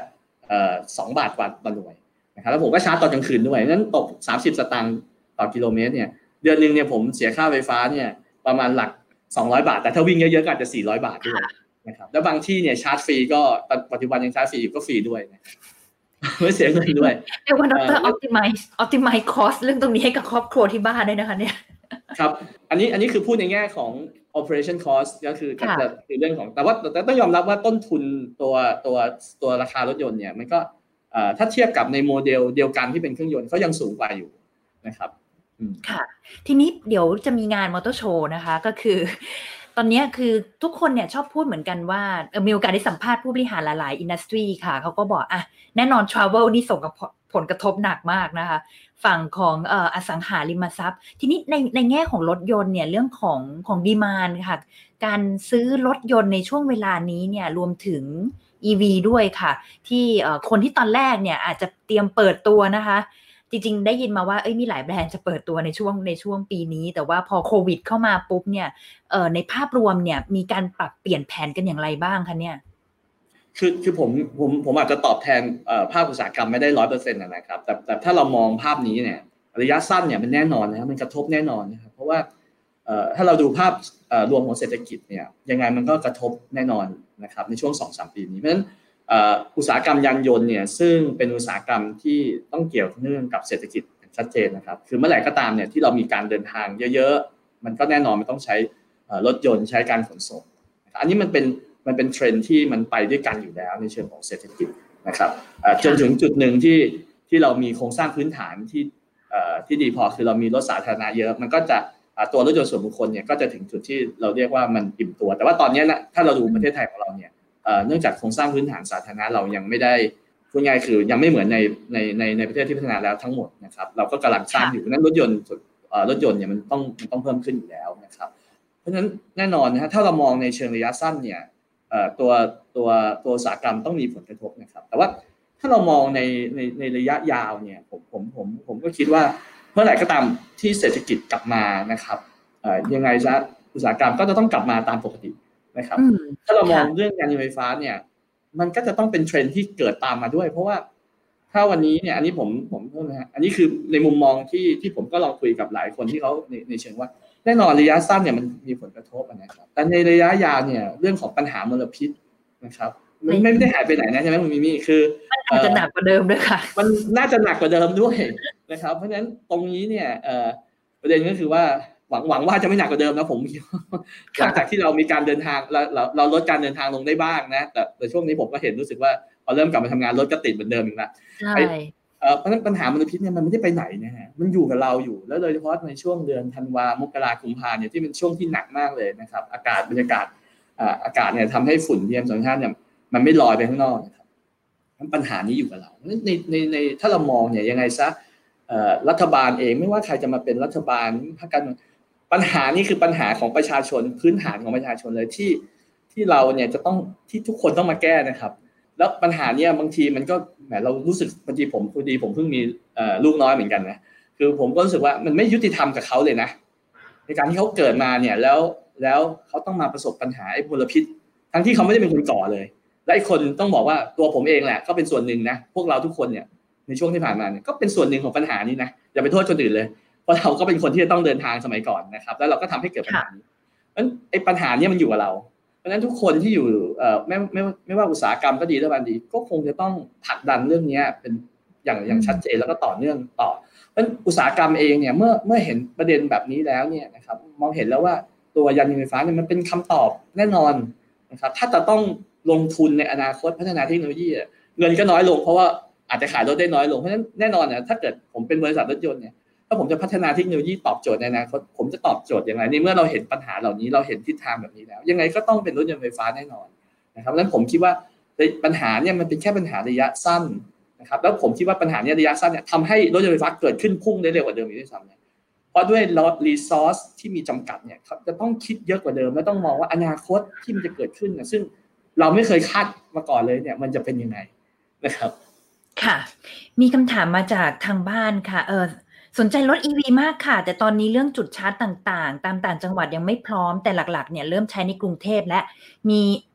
2 บาทต่อหน่วยนะครับแล้วผมก็ชาร์จตอนกลางคืนด้วยนั้นตก30 สตางค์ต่อกิโลเมตรเนี่ยเดือนนึงเนี่ยผมเสียค่าไฟฟ้าเนี่ยประมาณหลัก200 บาทแต่ถ้าวิ่งเยอะๆก็อาจจะ400 บาทด้วยนะครับแล้วบางที่เนี่ยชาร์จฟรีก็ปัจจุบันยังชาร์จฟรีอยู่ก็ฟรีด้วยนะไม่เสียเงินด้วยแต่ว่าดร. optimize cost เรื่องตรงนี้ให้กับครอบครัวที่บ้านด้วยนะคะเนี่ยครับอันนี้คือพูดในแง่ของ operation cost ก็คือเรื่องของแต่ต้องยอมรับว่าต้นทุนตัวราคารถยนต์เนี่ยมันก็ถ้าเทียบกับในโมเดลเดียวกันที่เป็นเครื่องยนต์ก็ยังสูงกว่าอยู่นะครับค่ะทีนี้เดี๋ยวจะมีงานมอเตอร์โชว์นะคะก็คือตอนนี้คือทุกคนเนี่ยชอบพูดเหมือนกันว่ามีโอกาสได้สัมภาษณ์ผู้บริหารหลายๆอินดัสทรีค่ะเขาก็บอกแน่นอน travel นี่ส่งผลกระทบหนักมากนะคะฝั่งของอสังหาริมทรัพย์ทีนี้ในแง่ของรถยนต์เนี่ยเรื่องของดีมานด์ค่ะการซื้อรถยนต์ในช่วงเวลานี้เนี่ยรวมถึง EV ด้วยค่ะที่คนที่ตอนแรกเนี่ยอาจจะเตรียมเปิดตัวนะคะจริงๆได้ยินมาว่ามีหลายแบรนด์จะเปิดตัวในช่วงปีนี้แต่ว่าพอโควิดเข้ามาปุ๊บเนี่ยในภาพรวมเนี่ยมีการปรับเปลี่ยนแผนกันอย่างไรบ้างคะเนี่ยคือผมอาจจะตอบแทนภาคอุตสาหกรรมไม่ได้ 100% นะครับแต่ถ้าเรามองภาพนี้เนี่ยระยะสั้นเนี่ยมันแน่นอนนะครับมันกระทบแน่นอนนะครับเพราะว่าถ้าเราดูภาพรวมของเศรษฐกิจเนี่ยยังไงมันก็กระทบแน่นอนนะครับในช่วง 2-3 ปีนี้เพราะฉะนั้นอุตสาหกรรมยานยนต์เนี่ยซึ่งเป็นอุตสาหกรรมที่ต้องเกี่ยวเนื่องกับเศรษฐกิจชัดเจนนะครับคือเมื่อไหร่ก็ตามเนี่ยที่เรามีการเดินทางเยอะๆมันก็แน่นอนมันต้องใช้รถยนต์ใช้การขนส่งอันนี้มันเป็นเทรนด์ที่มันไปด้วยกันอยู่แล้วในเชิงของเศรษฐกิจนะครับจนถึงจุดหนึ่งที่เรามีโครงสร้างพื้นฐานที่ดีพอคือเรามีรถสาธารณะเยอะมันก็จะตัวรถยนต์ส่วนบุคคลเนี่ยก็จะถึงจุดที่เราเรียกว่ามันอิ่มตัวแต่ว่าตอนนี้นะถ้าเราดูประเทศไทยของเราเนี่ยเนื่องจากโครงสร้างพื้นฐานสาธารณะเรายังไม่ได้พูดง่ายคือยังไม่เหมือนในประเทศที่พัฒนาแล้วทั้งหมดนะครับเราก็กำลังสร้างอยู่นั้นรถยนต์เนี่ยมันต้องเพิ่มขึ้นอยู่แล้วนะครับเพราะฉะนั้นแน่นอนนะฮะถ้าเรามองในเชิงระยะสั้นเนี่ยตัวอุตสาหกรรมต้องมีผลกระทบนะครับแต่ว่าถ้าเรามองในระยะยาวเนี่ยผมก็คิดว่าเมื่อไหร่ก็ตามที่เศรษฐกิจกลับมานะครับยังไงซะอุตสาหกรรมก็จะต้องกลับมาตามปกตินะครับถ้าเรามองเรื่องยานยนต์ไฟฟ้าเนี่ยมันก็จะต้องเป็นเทรนด์ที่เกิดตามมาด้วยเพราะว่าถ้าวันนี้เนี่ยอันนี้ผมเพิ่มนะฮะอันนี้คือในมุมมองที่ผมก็ลองคุยกับหลายคนที่เขาในเชิงว่าแน่นอนระยะสั้นเนี่ยมันมีผลกระทบนะครับแต่ในระยะยาวเนี่ยเรื่องของปัญหามลพิษนะครับมันไม่ได้หายไปไหนนะใช่ไหมคุณมิมี่คือมันอาจจะหนักกว่าเดิมด้วยค่ะมันน่าจะหนักกว่าเดิมด้วยนะครับเพราะฉะนั้นตรงนี้เนี่ยประเด็นก็คือว่าหวังว่าจะไม่หนักกว่าเดิมนะผมหลังจากที่เรามีการเดินทางเราลดการเดินทางลงได้บ้างนะแต่ช่วงนี้ผมก็เห็นรู้สึกว่าพอเริ่มกลับมาทำงานรถก็ติดเหมือนเดิมอีกแล้วใช่เพราะฉะนั้นปัญหามลพิษเนี่ยมันไม่ได้ไปไหนนะฮะมันอยู่กับเราอยู่แล้วโดยเฉพาะในช่วงเดือนธันวามกราคมกุมภาเนี่ยที่เป็นช่วงที่หนักมากเลยนะครับบรรยากาศอากาศเนี่ยทำให้ฝุ่น PM2.5 เนี่ยมันไม่ลอยไปข้างนอกนะครับปัญหานี้อยู่กับเราในถ้าเรามองเนี่ยยังไงซะรัฐบาลเองไม่ว่าใครจะมาเป็นรัฐบาลพรรคการเมืองปัญหานี้คือปัญหาของประชาชนพื้นฐานของประชาชนเลยที่เราเนี่ยจะต้องที่ทุกคนต้องมาแก้นะครับแล้วปัญหาเนี้ยบางทีมันก็แหมเรารู้สึกบางทีผมเพิ่งมีลูกน้อยเหมือนกันนะคือผมก็รู้สึกว่ามันไม่ยุติธรรมกับเขาเลยนะในการที่เขาเกิดมาเนี่ยแล้วเขาต้องมาประสบปัญหาไอ้มลพิษทั้งที่เขาไม่ได้เป็นคนก่อเลยและไอ้คนต้องบอกว่าตัวผมเองแหละก็เป็นส่วนหนึ่งนะพวกเราทุกคนเนี่ยในช่วงที่ผ่านมาเนี่ยก็เป็นส่วนหนึ่งของปัญหานี้นะอย่าไปโทษคนอื่นเลยเพราะเราก็เป็นคนที่จะต้องเดินทางสมัยก่อนนะครับแล้วเราก็ทำให้เกิดปัญหานี้เพราะฉะนั้นไอ้ปัญหานี้มันอยู่กับเราเพราะฉะนั้นทุกคนที่อยู่ไม่ว่าอุตสาหกรรมก็ดีรัฐบาลดีก็คงจะต้องผลักดันเรื่องนี้เป็นอย่างชัดเจนแล้วก็ต่อเนื่องต่อเพราะฉะนั้นอุตสาหกรรมเองเนี่ยเมื่อเห็นประเด็นแบบนี้แล้วเนี่ยนะครับมองเห็นแล้วว่าตัวยานยนต์ไฟฟ้าเนี่ยมันเป็นคำตอบแน่นอนนะครับถ้าจะต้องลงทุนในอนาคตพัฒนาเทคโนโลยีเงินก็น้อยลงเพราะว่าอาจจะขายรถได้น้อยลงเพราะฉะนั้นแน่นอนนะถ้าเกิดผมเป็นบริษัทรถยนต์เนี่ยถ้าผมจะพัฒนาเทคโนโลยีตอบโจทย์ในอนาคตผมจะตอบโจทย์อย่างไรในเมื่อเราเห็นปัญหาเหล่านี้เราเห็นทิศทางแบบนี้แล้วยังไงก็ต้องเป็นรถยนต์ไฟฟ้าแน่นอนนะครับเพราะฉะนั้นผมคิดว่าปัญหาเนี่ยมันเป็นแค่ปัญหาระยะสั้นนะครับแล้วผมคิดว่าปัญหานี้ระยะสั้นเนี่ยทำให้รถยนต์ไฟฟ้าเกิดขึ้นพุ่งได้เร็วกว่าเดิมอีกด้วยซ้ำเนี่ยเพราะด้วยรีซอสที่มีจำกัดเนี่ยจะต้องคิดเยอะกว่าเดิมและต้องมองว่าอนาคตที่มันจะเกิดขึ้นซึ่งเราไม่เคยคาดมาก่อนเลยเนี่ยมันจะเป็นยังไงนะครับค่ะมีคำถามมาจากทางบ้านค่ะสนใจรถ EV มากค่ะแต่ตอนนี้เรื่องจุดชาร์จต่างๆตามต่างจังหวัดยังไม่พร้อมแต่หลักๆเนี่ยเริ่มใช้ในกรุงเทพและ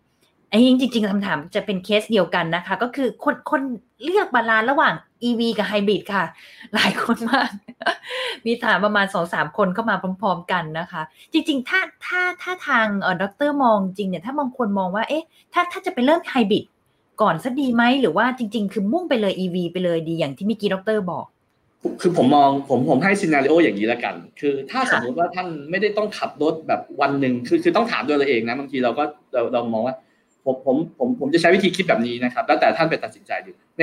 ไอ้จริงๆคำถามจะเป็นเคสเดียวกันนะคะก็คือคนเลือกบาลานซ์ระหว่าง EV กับไฮบริดค่ะหลายคนมาก มีถามประมาณ 2-3 คนเข้ามาพร้อมๆกันนะคะจริงๆถ้าทางดร.มองจริงเนี่ยถ้าบางคนมองว่าเอ๊ะถ้าจะไปเริ่มไฮบริดก่อนซะดีไหมหรือว่าจริงๆคือมุ่งไปเลย EV ไปเลยดีอย่างที่เมื่อกี้ดร.บอกคือผมมองผมให้ซีนาริโออย่างนี้แล้วกันคือถ้าสมมุติว่าท่านไม่ได้ต้องขับรถแบบวันหนึ่งคือต้องถามด้วยตัวเองนะบางทีเรามองว่าผมจะใช้วิธีคิดแบบนี้นะครับแล้วแต่ท่านไปตัดสินใจดูใน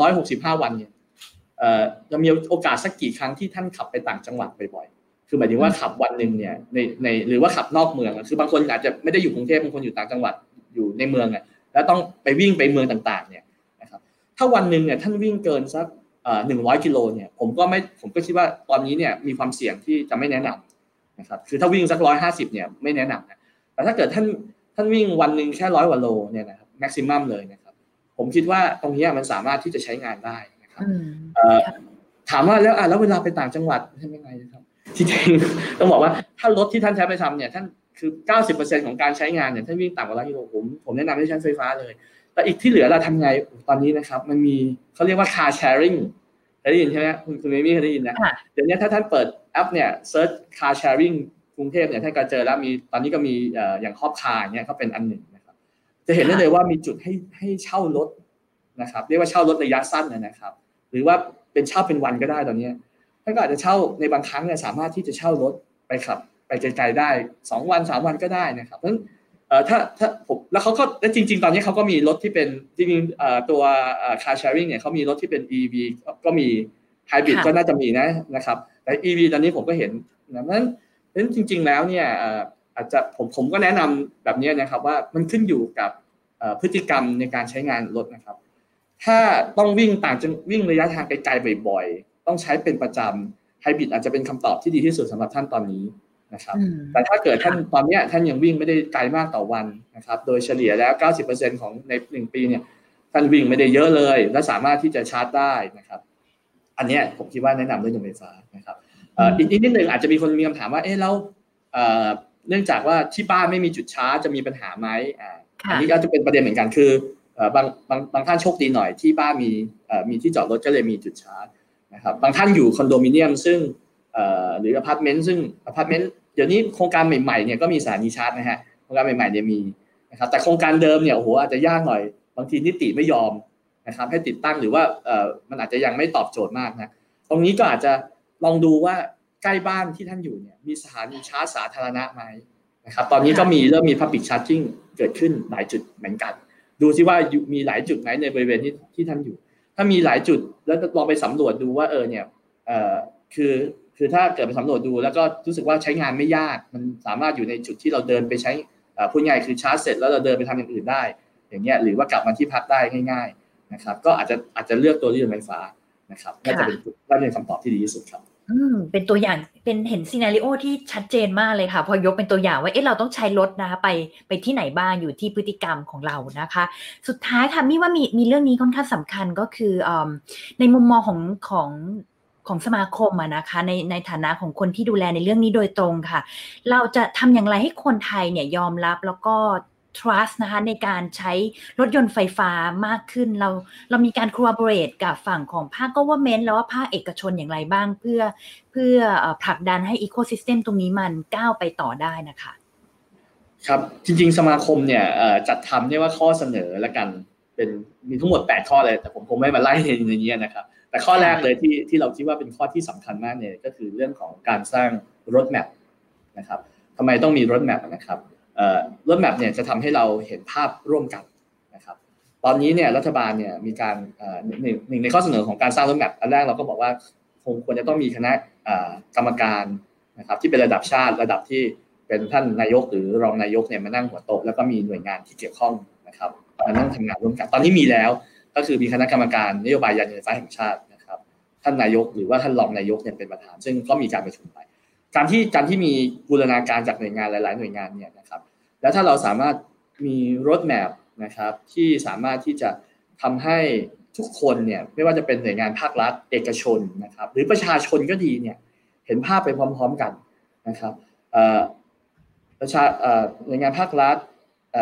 365วันเนี่ยจะมีโอกาสสักกี่ครั้งที่ท่านขับไปต่างจังหวัดบ่อยๆคือหมายถึงว่าขับวันนึงเนี่ยในหรือว่าขับนอกเมืองคือบางคนอาจจะไม่ได้อยู่กรุงเทพบางคนอยู่ต่างจังหวัดอยู่ในเมืองอ่ะแล้วต้องไปวิ่งไปเมืองต่างๆเนี่ยนะครับถ้าวันนึงเนี่ยท่านวิ่งเกินสัก100 กิโลเนี่ยผมก็คิดว่าตอนนี้เนี่ยมีความเสี่ยงที่จะไม่แนะนำนะครับคือถ้าวิ่งสัก150เนี่ยไม่แนะนำนะแต่ถ้าเกิดท่านวิ่งวันนึงแค่100 กว่าโลเนี่ยนะครับแม็กซิมัมเลยนะครับผมคิดว่าตรงนี้มันสามารถที่จะใช้งานได้นะครับถามว่าแล้วเวลาไปต่างจังหวัดทำยังไงนะครับที่จริงต้องบอกว่าถ้ารถที่ท่านใช้ไปทำเนี่ยท่านคือ 90% ของการใช้งานเนี่ยท่านวิ่งต่ำกว่า100 กิโลผมแนะนำให้ใช้ไฟฟ้าเลยแต่อีกที่เหลือเราทำไงตอนนี้นะครับมันมีเขาเรียกว่า car sharing เคยได้ยินใช่ไหมคุณเมมี่เคยได้ยินนะเดี๋ยวนี้ถ้าท่านเปิดแอปเนี่ย search car sharing กรุงเทพเนี่ยท่านก็เจอแล้วมีตอนนี้ก็มีอย่างครอบคาร์เนี่ยก็เป็นอันหนึ่งนะครับจะเห็นได้เลยว่ามีจุดให้เช่ารถนะครับเรียกว่าเช่ารถระยะสั้นนะครับหรือว่าเป็นเช่าเป็นวันก็ได้ตอนนี้ท่านก็อาจจะเช่าในบางครั้งเนี่ยสามารถที่จะเช่ารถไปขับไปไกลๆได้2 วัน3 วันก็ได้นะครับเพราะฉะนั้นถ้าผมแล้วเขาก็จริงๆตอนนี้เขาก็มีรถที่เป็นจริงๆตัวcar sharing เนี่ยเขามีรถที่เป็น EV ก็มี hybrid ก็น่าจะมีนะครับแต่ EV ตอนนี้ผมก็เห็นนะเพราะฉะนั้นจริงๆแล้วเนี่ยอาจจะผมก็แนะนำแบบนี้นะครับว่ามันขึ้นอยู่กับพฤติกรรมในการใช้งานรถนะครับถ้าต้องวิ่งระยะทางไกลๆบ่อยๆต้องใช้เป็นประจำ hybrid อาจจะเป็นคำตอบที่ดีที่สุดสำหรับท่านตอนนี้นะครับแต่ถ้าเกิดท่านตอนนี้ท่านยังวิ่งไม่ได้ไกลมากต่อวันนะครับโดยเฉลี่ยแล้ว 90% ของใน1 ปีเนี่ยท่านวิ่งไม่ได้เยอะเลยและสามารถที่จะชาร์จได้นะครับอันนี้ผมคิดว่าแนะนำด้วยยนต์ไฟฟ้านะครับอีกนิดนึงอาจจะมีคนมีคำถามว่าแล้วเนื่องจากว่าที่บ้านไม่มีจุดชาร์จจะมีปัญหาไหมอันนี้ก็จะเป็นประเด็นเหมือนกันคือบางท่านโชคดีหน่อยที่บ้านมีที่จอดรถก็เลยมีจุดชาร์จนะครับบางท่านอยู่คอนโดมิเนียมซึ่งหรืออพาร์ตเมนต์ซึ่งอพาร์ตเมนต์เดี๋ยวนี้โครงการใหม่ๆเนี่ยก็มีสถานีชาร์จนะฮะโครงการใหม่ๆเนี่ยมีนะครับแต่โครงการเดิมเนี่ยโอ้โหอาจจะยากหน่อยบางทีนิติไม่ยอมนะครับให้ติดตั้งหรือว่ามันอาจจะยังไม่ตอบโจทย์มากนะตรงนี้ก็อาจจะลองดูว่าใกล้บ้านที่ท่านอยู่เนี่ยมีสถานีชาร์จสาธารณะไหมนะครับตอนนี้ก็เริ่มมี public charging เกิดขึ้นหลายจุดเหมือนกันดูซิว่ามีหลายจุดไหนในบริเวณที่ท่านอยู่ถ้ามีหลายจุดแล้วลองไปสำรวจดูว่าเนี่ยคือถ้าเกิดไปสำรวจดูแล้วก็รู้สึกว่าใช้งานไม่ยากมันสามารถอยู่ในจุดที่เราเดินไปใช้พูดง่ายคือชาร์จเสร็จแล้วเราเดินไปทำอย่างอื่นได้อย่างเงี้ยหรือว่ากลับมาที่พักได้ง่ายๆนะครับก็อาจจะเลือกตัวรถยนต์ไฟฟ้านะครับน่าจะเป็นคำตอบที่ดีที่สุดครับเป็นตัวอย่างเป็นเห็นซีนาริโอที่ชัดเจนมากเลยค่ะพอยกเป็นตัวอย่างว่าเราต้องใช้รถนะคะไปที่ไหนบ้างอยู่ที่พฤติกรรมของเรานะคะสุดท้ายค่ะมี่ว่ามีเรื่องนี้ค่อนข้างสำคัญก็คือในมุมมองของสมาคมนะคะในฐานะของคนที่ดูแลในเรื่องนี้โดยตรงค่ะเราจะทำอย่างไรให้คนไทยเนี่ยยอมรับแล้วก็ trust นะคะในการใช้รถยนต์ไฟฟ้ามากขึ้นเรามีการ collaborate กับฝั่งของภาค government แล้วว่าภาคเอกชนอย่างไรบ้างเพื่อผลักดันให้ ecosystem ตรงนี้มันก้าวไปต่อได้นะคะครับจริงๆสมาคมเนี่ยจัดทำเนี่ยว่าข้อเสนอละกันเป็นมีทั้งหมด8 ข้อเลยแต่ผมคงไม่มาไล่ในนี้นะครับแต่ข้อแรกเลยที่เราคิดว่าเป็นข้อที่สำคัญมากเนี่ยก็คือเรื่องของการสร้าง roadmap นะครับทำไมต้องมี roadmap นะครับroadmap เนี่ยจะทำให้เราเห็นภาพร่วมกันนะครับตอนนี้เนี่ยรัฐบาลเนี่ยมีการหนึ่งในข้อเสนอของการสร้าง roadmap อันแรกเราก็บอกว่าควรจะต้องมีคณะกรรมการนะครับที่เป็นระดับชาติระดับที่เป็นท่านนายกหรือรองนายกเนี่ยมานั่งหัวโต๊ะแล้วก็มีหน่วยงานที่เกี่ยวข้องนะครับมานั่งทำงานร่วมกันตอนนี้มีแล้วก็คือมีคณะกรรมการนโยบายยานยนต์ไฟฟ้าแห่งชาตินะครับท่านนายกหรือว่าท่านรองนายกเนี่ยเป็นประธานซึ่งก็มีการประชุมไปการที่มีบูรณาการจากหน่วยงานหลายๆหน่วยงานเนี่ยนะครับแล้วถ้าเราสามารถมี roadmap นะครับที่สามารถที่จะทำให้ทุกคนเนี่ยไม่ว่าจะเป็นหน่วยงานภาครัฐเอกชนนะครับหรือประชาชนก็ดีเนี่ยเห็นภาพไปพร้อมๆกันนะครับหน่วยงานภาครัฐ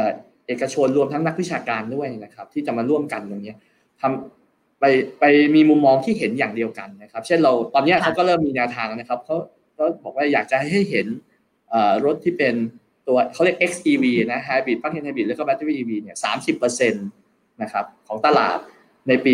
เอกชนรวมทั้งนักวิชาการด้วยนะครับที่จะมาร่วมกันตรงนี้ทำไปมีมุมมองที่เห็นอย่างเดียวกันนะครับเช่นเราตอนนี้เขาก็เริ่มมีแนวทางนะครับเขาบอกว่าอยากจะให้เห็นรถที่เป็นตัวเขาเรียก XEV นะ Hybrid Plug-in Hybrid แล้วก็ Battery EV เนี่ย 30% นะครับของตลาดในปี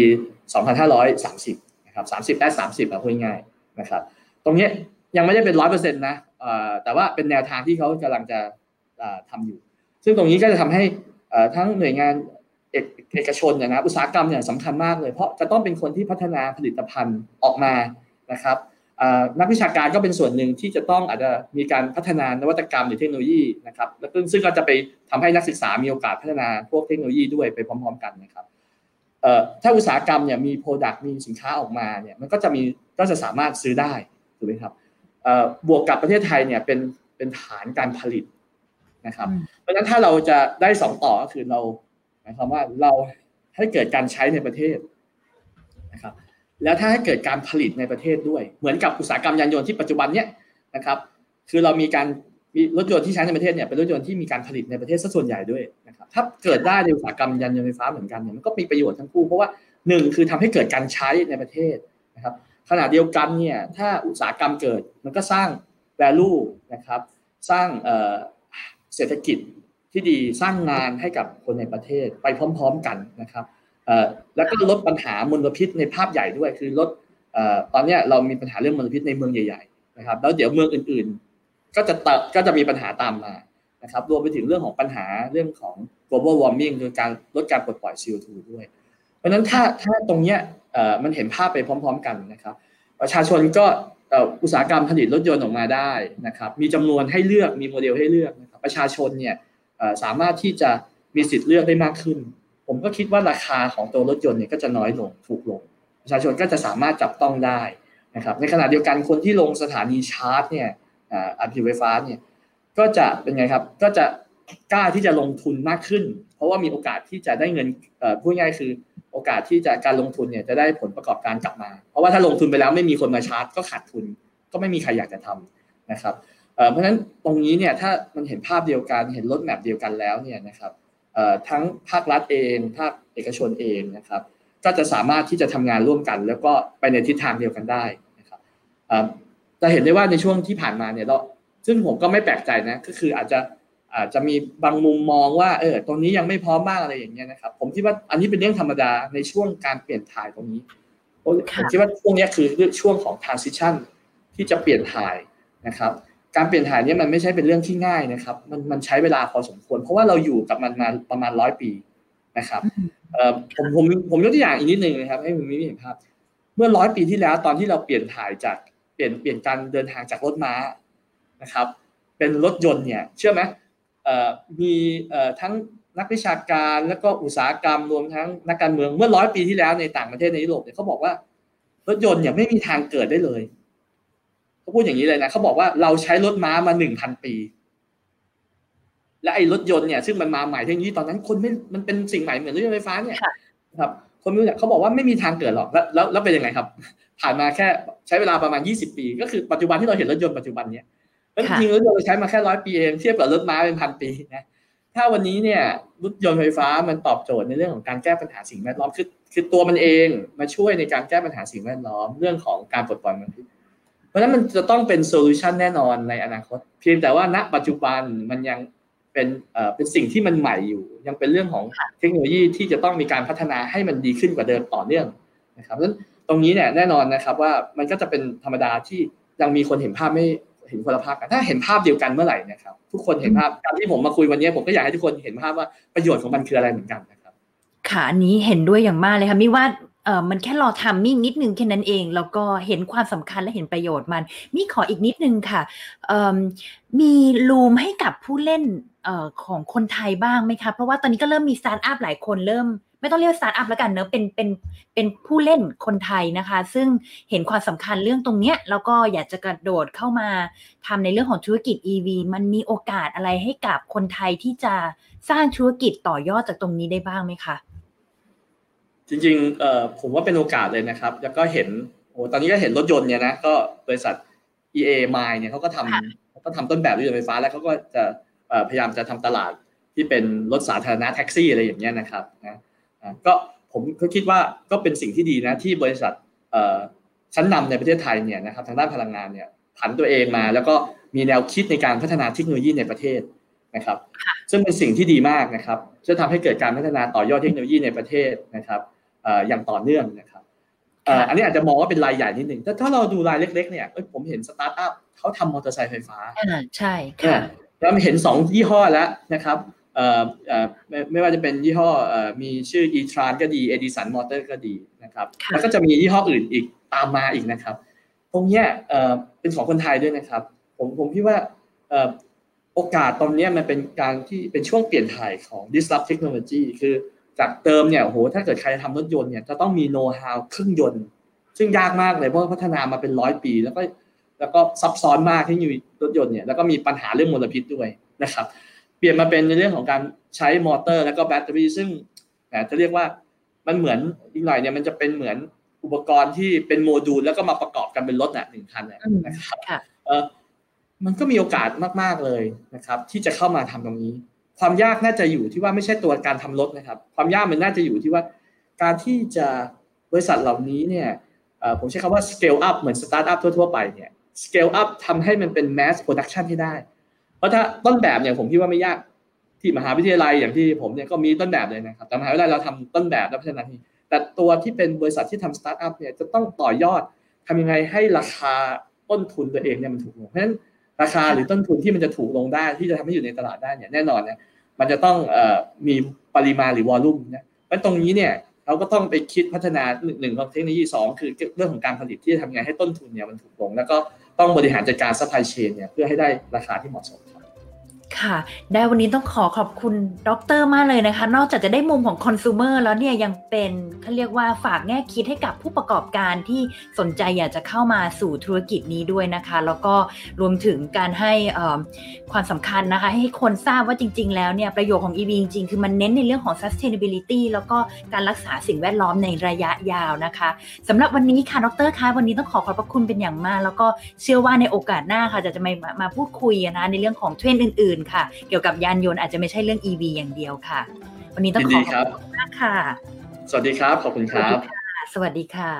2530 นะครับ30ได้30พูดง่ายๆนะครับตรงนี้ยังไม่ได้เป็น 100% นะแต่ว่าเป็นแนวทางที่เขากำลังจะทำอยู่ซึ่งตรงนี้ก็จะทำให้ทั้งหน่วยงานเอกชนเนี่ยนะอุตสาหกรรมเนี่ยสำคัญมากเลยเพราะจะต้องเป็นคนที่พัฒนาผลิตภัณฑ์ออกมานะครับนักวิชาการก็เป็นส่วนหนึ่งที่จะต้องอาจจะมีการพัฒนานวัตกรรมหรือเทคโนโลยีนะครับแล้วซึ่งก็จะไปทำให้นักศึกษามีโอกาสพัฒนาพวกเทคโนโลยีด้วยไปพร้อมๆกันนะครับถ้าอุตสาหกรรมเนี่ยมีโปรดักต์มีสินค้าออกมาเนี่ยมันก็จะสามารถซื้อได้ถูกไหมครับบวกกับประเทศไทยเนี่ยเป็นฐานการผลิตนะครับเพราะฉะนั้นถ้าเราจะได้2ต่อก็คือเราหมายความว่าเราให้เกิดการใช้ในประเทศนะครับแล้วถ้าให้เกิดการผลิตในประเทศด้วยเหมือนกับอุตสาหกรรมยานยนต์ที่ปัจจุบันเนี้ยนะครับคือเรามีรถยนต์ที่ใช้ในประเทศเนี่ยเป็นรถยนต์ที่มีการผลิตในประเทศซะส่วนใหญ่ด้วยนะครับถ้าเกิดได้ในอุตสาหกรรมยานยนต์ไฟฟ้าเหมือนกันเนี่ยมันก็มีประโยชน์ทั้งคู่เพราะว่า1คือทำให้เกิดการใช้ในประเทศนะครับขณะเดียวกันเนี่ยถ้าอุตสาหกรรมเกิดมันก็สร้าง value นะครับสร้างเศรษฐกิจที่ดีสร้างงานให้กับคนในประเทศไปพร้อมๆกันนะครับแล้วก็ลดปัญหามลพิษในภาพใหญ่ด้วยคือลดตอนนี้เรามีปัญหาเรื่องมลพิษในเมืองใหญ่ๆนะครับแล้วเดี๋ยวเมืองอื่นๆก็จะมีปัญหาตามมานะครับรวมไปถึงเรื่องของปัญหาเรื่องของ global warming คือการลดการปลดปล่อย CO2 ด้วยเพราะฉะนั้นถ้าตรงเนี้ยมันเห็นภาพไปพร้อมๆกันนะครับประชาชนก็อุตสาหกรรมผลิตรถยนต์ออกมาได้นะครับมีจำนวนให้เลือกมีโมเดลให้เลือกนะครับประชาชนเนี่ยสามารถที่จะมีสิทธิ์เลือกได้มากขึ้นผมก็คิดว่าราคาของตัวรถยนต์เนี่ยก็จะน้อยลงถูกลงประชาชนก็จะสามารถจับต้องได้นะครับในขณะเดียวกันคนที่ลงสถานีชาร์จเนี่ยอัดไฟฟ้าเนี่ยก็จะเป็นไงครับก็จะกล้าที่จะลงทุนมากขึ้นเพราะว่ามีโอกาสที่จะได้เงินพูดง่ายคือโอกาสที่จะการลงทุนเนี่ยจะได้ผลประกอบการกลับมาเพราะว่าถ้าลงทุนไปแล้วไม่มีคนมาชาร์จก็ขาดทุนก็ไม่มีใครอยากจะทำนะครับเพราะฉะนั้นตรงนี้เนี่ยถ้ามันเห็นภาพเดียวกันเห็นรถแมพเดียวกันแล้วเนี่ยนะครับทั้งภาครัฐเองภาคเอกชนเองนะครับก็จะสามารถที่จะทำงานร่วมกันแล้วก็ไปในทิศทางเดียวกันได้นะครับจะเห็นได้ว่าในช่วงที่ผ่านมาเนี่ยซึ่งผมก็ไม่แปลกใจนะก็คืออาจจะมีบางมุมมองว่าตรงนี้ยังไม่พร้อมมากอะไรอย่างเงี้ยนะครับผมคิดว่าอันนี้เป็นเรื่องธรรมดาในช่วงการเปลี่ยนถ่ายตรงนี้ผมคิดว่าช่วงนี้คือช่วงของ transition ที่จะเปลี่ยนถ่ายนะครับการเปลี่ยนถ่ายนี้มันไม่ใช่เป็นเรื่องที่ง่ายนะครับมันใช้เวลาพอสมควรเพราะว่าเราอยู่กับมันมาประมาณ100 ปีนะครับผมยกตัวอย่างอีกนิดนึงนะครับให้คุณมิ้นเห็นภาพเมื่อ100 ปีที่แล้วตอนที่เราเปลี่ยนถ่ายจากเปลี่ยนการเดินทางจากรถม้านะครับเป็นรถยนต์เนี่ยเชื่อไหมมีทั้งนักวิชาการแล้วก็อุตสาหกรรมรวมทั้งนักการเมืองเมื่อ100 ปีที่แล้วในต่างประเทศในยุโรปเนี่ยเขาบอกว่ารถยนต์เนี่ยไม่มีทางเกิดได้เลยเขาพูดอย่างนี้เลยนะเขาบอกว่าเราใช้รถม้ามา 1,000 ปีและไอ้รถยนต์เนี่ยซึ่งมันมาใหม่เทคโนโลยีตอนนั้นคนไม่มันเป็นสิ่งใหม่เหมือนรถยนต์ไฟฟ้าเนี่ยครับคนไม่รู้จักเขาบอกว่าไม่มีทางเกิดหรอกแล้วเป็นยังไงครับผ่านมาแค่ใช้เวลาประมาณ20 ปีก็คือปัจจุบันที่เราเห็นรถยนต์ปัจจุบันเนี่ยแล้วจริงๆรถยนต์เราใช้มาแค่100 ปีเองเทียบกับรถม้าเป็น1,000 ปีนะถ้าวันนี้เนี่ยรถยนต์ไฟฟ้ามันตอบโจทย์ในเรื่องของการแก้ปัญหาสิ่งแวดล้อมคือตัวมันเองมาช่วยในการแก้ปัญหาสิ่งแวดล้อมเรื่องของการปลดปล่อยมลพิษเพราะฉะนั้นมันจะต้องเป็นโซลูชันแน่นอนในอนาคตเพียงแต่ว่าณปัจจุบันมันยังเป็นสิ่งที่มันใหม่อยู่ยังเป็นเรื่องของเทคโนโลยีที่จะต้องมีการพัฒนาให้มันดีขึ้นกว่าเดิมต่อเนื่องนะครับเพราะฉะนั้นตรงนี้เนี่ยแน่นอนนะครับว่ามันก็จะเป็นธรรมดาที่ยังมีคนเห็นภาพไม่เห็นคนละภาพกันถ้าเห็นภาพเดียวกันเมื่อไหร่นะครับทุกคนเห็นภาพการที่ผมมาคุยวันนี้ผมก็อยากให้ทุกคนเห็นภาพว่าประโยชน์ของมันคืออะไรเหมือนกันนะครับค่ะอันนี้เห็นด้วยอย่างมากเลยค่ะมิว่ามันแค่รอทัมมิ่งนิดนึงแค่นั้นเองแล้วก็เห็นความสำคัญและเห็นประโยชน์มันมิขออีกนิดนึงค่ะมีรูมให้กับผู้เล่นของคนไทยบ้างไหมคะเพราะว่าตอนนี้ก็เริ่มมีสตาร์ทอัพหลายคนเริ่มไม่ต้องเรียกสตาร์ทอัพแล้วกันเนอะเป็นผู้เล่นคนไทยนะคะซึ่งเห็นความสำคัญเรื่องตรงเนี้ยแล้วก็อยากจะกระโดดเข้ามาทำในเรื่องของธุรกิจ EV มันมีโอกาสอะไรให้กับคนไทยที่จะสร้างธุรกิจต่อยอดจากตรงนี้ได้บ้างไหมคะจริงๆผมว่าเป็นโอกาสเลยนะครับแล้วก็เห็นตอนนี้ก็เห็นรถยนต์เนี่ยนะก็บริษัท EA Mine เนี่ยเขาก็ทำต้นแบบรถยนต์ไฟฟ้าแล้วเขาก็จะพยายามจะทำตลาดที่เป็นรถสาธารณะแท็กซี่อะไรอย่างเงี้ยนะครับนะก็ผมก็คิดว่าก็เป็นสิ่งที่ดีนะที่บริษัทชั้นนำในประเทศไทยเนี่ยนะครับทางด้านพลังงานเนี่ยผันตัวเองมาแล้วก็มีแนวคิดในการพัฒนาเทคโนโลยีในประเทศนะครับซึ่งเป็นสิ่งที่ดีมากนะครับจะทำให้เกิดการพัฒนาต่อยอดเทคโนโลยีในประเทศนะครับอย่างต่อเนื่องนะครับอันนี้อาจจะมองว่าเป็นรายใหญ่นิดหนึ่งแต่ถ้าเราดูรายเล็กๆเนี่ยผมเห็นสตาร์ทอัพเขาทำมอเตอร์ไซค์ไฟฟ้าใช่ค่ะแล้วเห็น2ยี่ห้อแล้วนะครับไม่ว่าจะเป็นยี่ห้อมีชื่อ e-tron ก็ดี Edison Motor ก็ดีนะครับแล้วก็จะมียี่ห้ออื่นอีกตามมาอีกนะครับตรงเนี้ยเป็นของคนไทยด้วยนะครับผมคิดว่าโอกาสตอนนี้มันเป็นการที่เป็นช่วงเปลี่ยนถ่ายของ disrupt technology คือจากเติมเนี่ยโหถ้าเกิดใครทำรถยนต์เนี่ยจะต้องมี know how เครื่องยนต์ซึ่งยากมากเลยเพราะพัฒนามาเป็น100 ปีแล้วก็ซับซ้อนมากที่อยู่รถยนต์เนี่ยแล้วก็มีปัญหาเรื่องมลพิษด้วยนะครับเปลี่ยนมาเป็นในเรื่องของการใช้มอเตอร์แล้วก็แบตเตอรี่ซึ่งจะเรียกว่ามันเหมือนอีกหน่อยเนี่ยมันจะเป็นเหมือนอุปกรณ์ที่เป็นโมดูลแล้วก็มาประกอบกันเป็นรถ1 คันนะครับมันก็มีโอกาสมากๆเลยนะครับที่จะเข้ามาทำตรงนี้ความยากน่าจะอยู่ที่ว่าไม่ใช่ตัวการทำรถนะครับความยากมันน่าจะอยู่ที่ว่าการที่จะบริษัทเหล่านี้เนี่ยผมใช้คำว่า scale up เหมือน start up ทั่วๆไปเนี่ย scale up ทำให้มันเป็น mass production ให้ได้เพราะถ้าต้นแบบเนี่ยผมคิดว่าไม่ยากที่มหาวิทยาลัยอย่างที่ผมเนี่ยก็มีต้นแบบเลยนะครับแต่มหาวิทยาลัยเราทำต้นแบบและพัฒนาที่แต่ตัวที่เป็นบริษัทที่ทำ start up เนี่ยจะต้องต่อยอดทำยังไงให้ราคาต้นทุนตัวเองเนี่ยมันถูกลงเพราะฉะนั้นราคาหรือต้นทุนที่มันจะถูกลงได้ที่จะทำให้อยู่ในตลาดได้เนี่ยแน่นอนเนี่ยมันจะต้องมีปริมาณหรือวอลลุ่มนะเพราะตรงนี้เนี่ยเราก็ต้องไปคิดพัฒนา1ของเทคโนโลยี2คือเรื่องของการผลิตที่จะทำยังไงให้ต้นทุนเนี่ยมันถูกลงแล้วก็ต้องบริหารจัดการซัพพลายเชนเนี่ยเพื่อให้ได้ราคาที่เหมาะสมค่ะได้วันนี้ต้องขอบคุณดร.มากเลยนะคะนอกจากจะได้มุมของคอน sumer แล้วเนี่ยยังเป็นเขาเรียกว่าฝากแง่คิดให้กับผู้ประกอบการที่สนใจอยากจะเข้ามาสู่ธุรกิจนี้ด้วยนะคะแล้วก็รวมถึงการให้ความสำคัญนะคะให้คนทราบว่าจริงๆแล้วเนี่ยประโยชน์ของ EV จริงๆคือมันเน้นในเรื่องของ sustainability แล้วก็การรักษาสิ่งแวดล้อมในระยะยาวนะคะสำหรับวันนี้ค่ะดร.คะวันนี้ต้องขอบพระคุณเป็นอย่างมากแล้วก็เชื่อว่าในโอกาสหน้าค่ะจะมาพูดคุยนะในเรื่องของเทรนด์อื่นค่ะเกี่ยวกับยานยนต์อาจจะไม่ใช่เรื่อง EV อย่างเดียวค่ะวันนี้ต้องขอบคุณมากค่ะสวัสดีครับขอบคุณครับสวัสดีค่ะ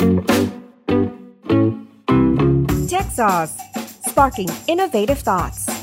Tech Sauce, sparking innovative thoughts.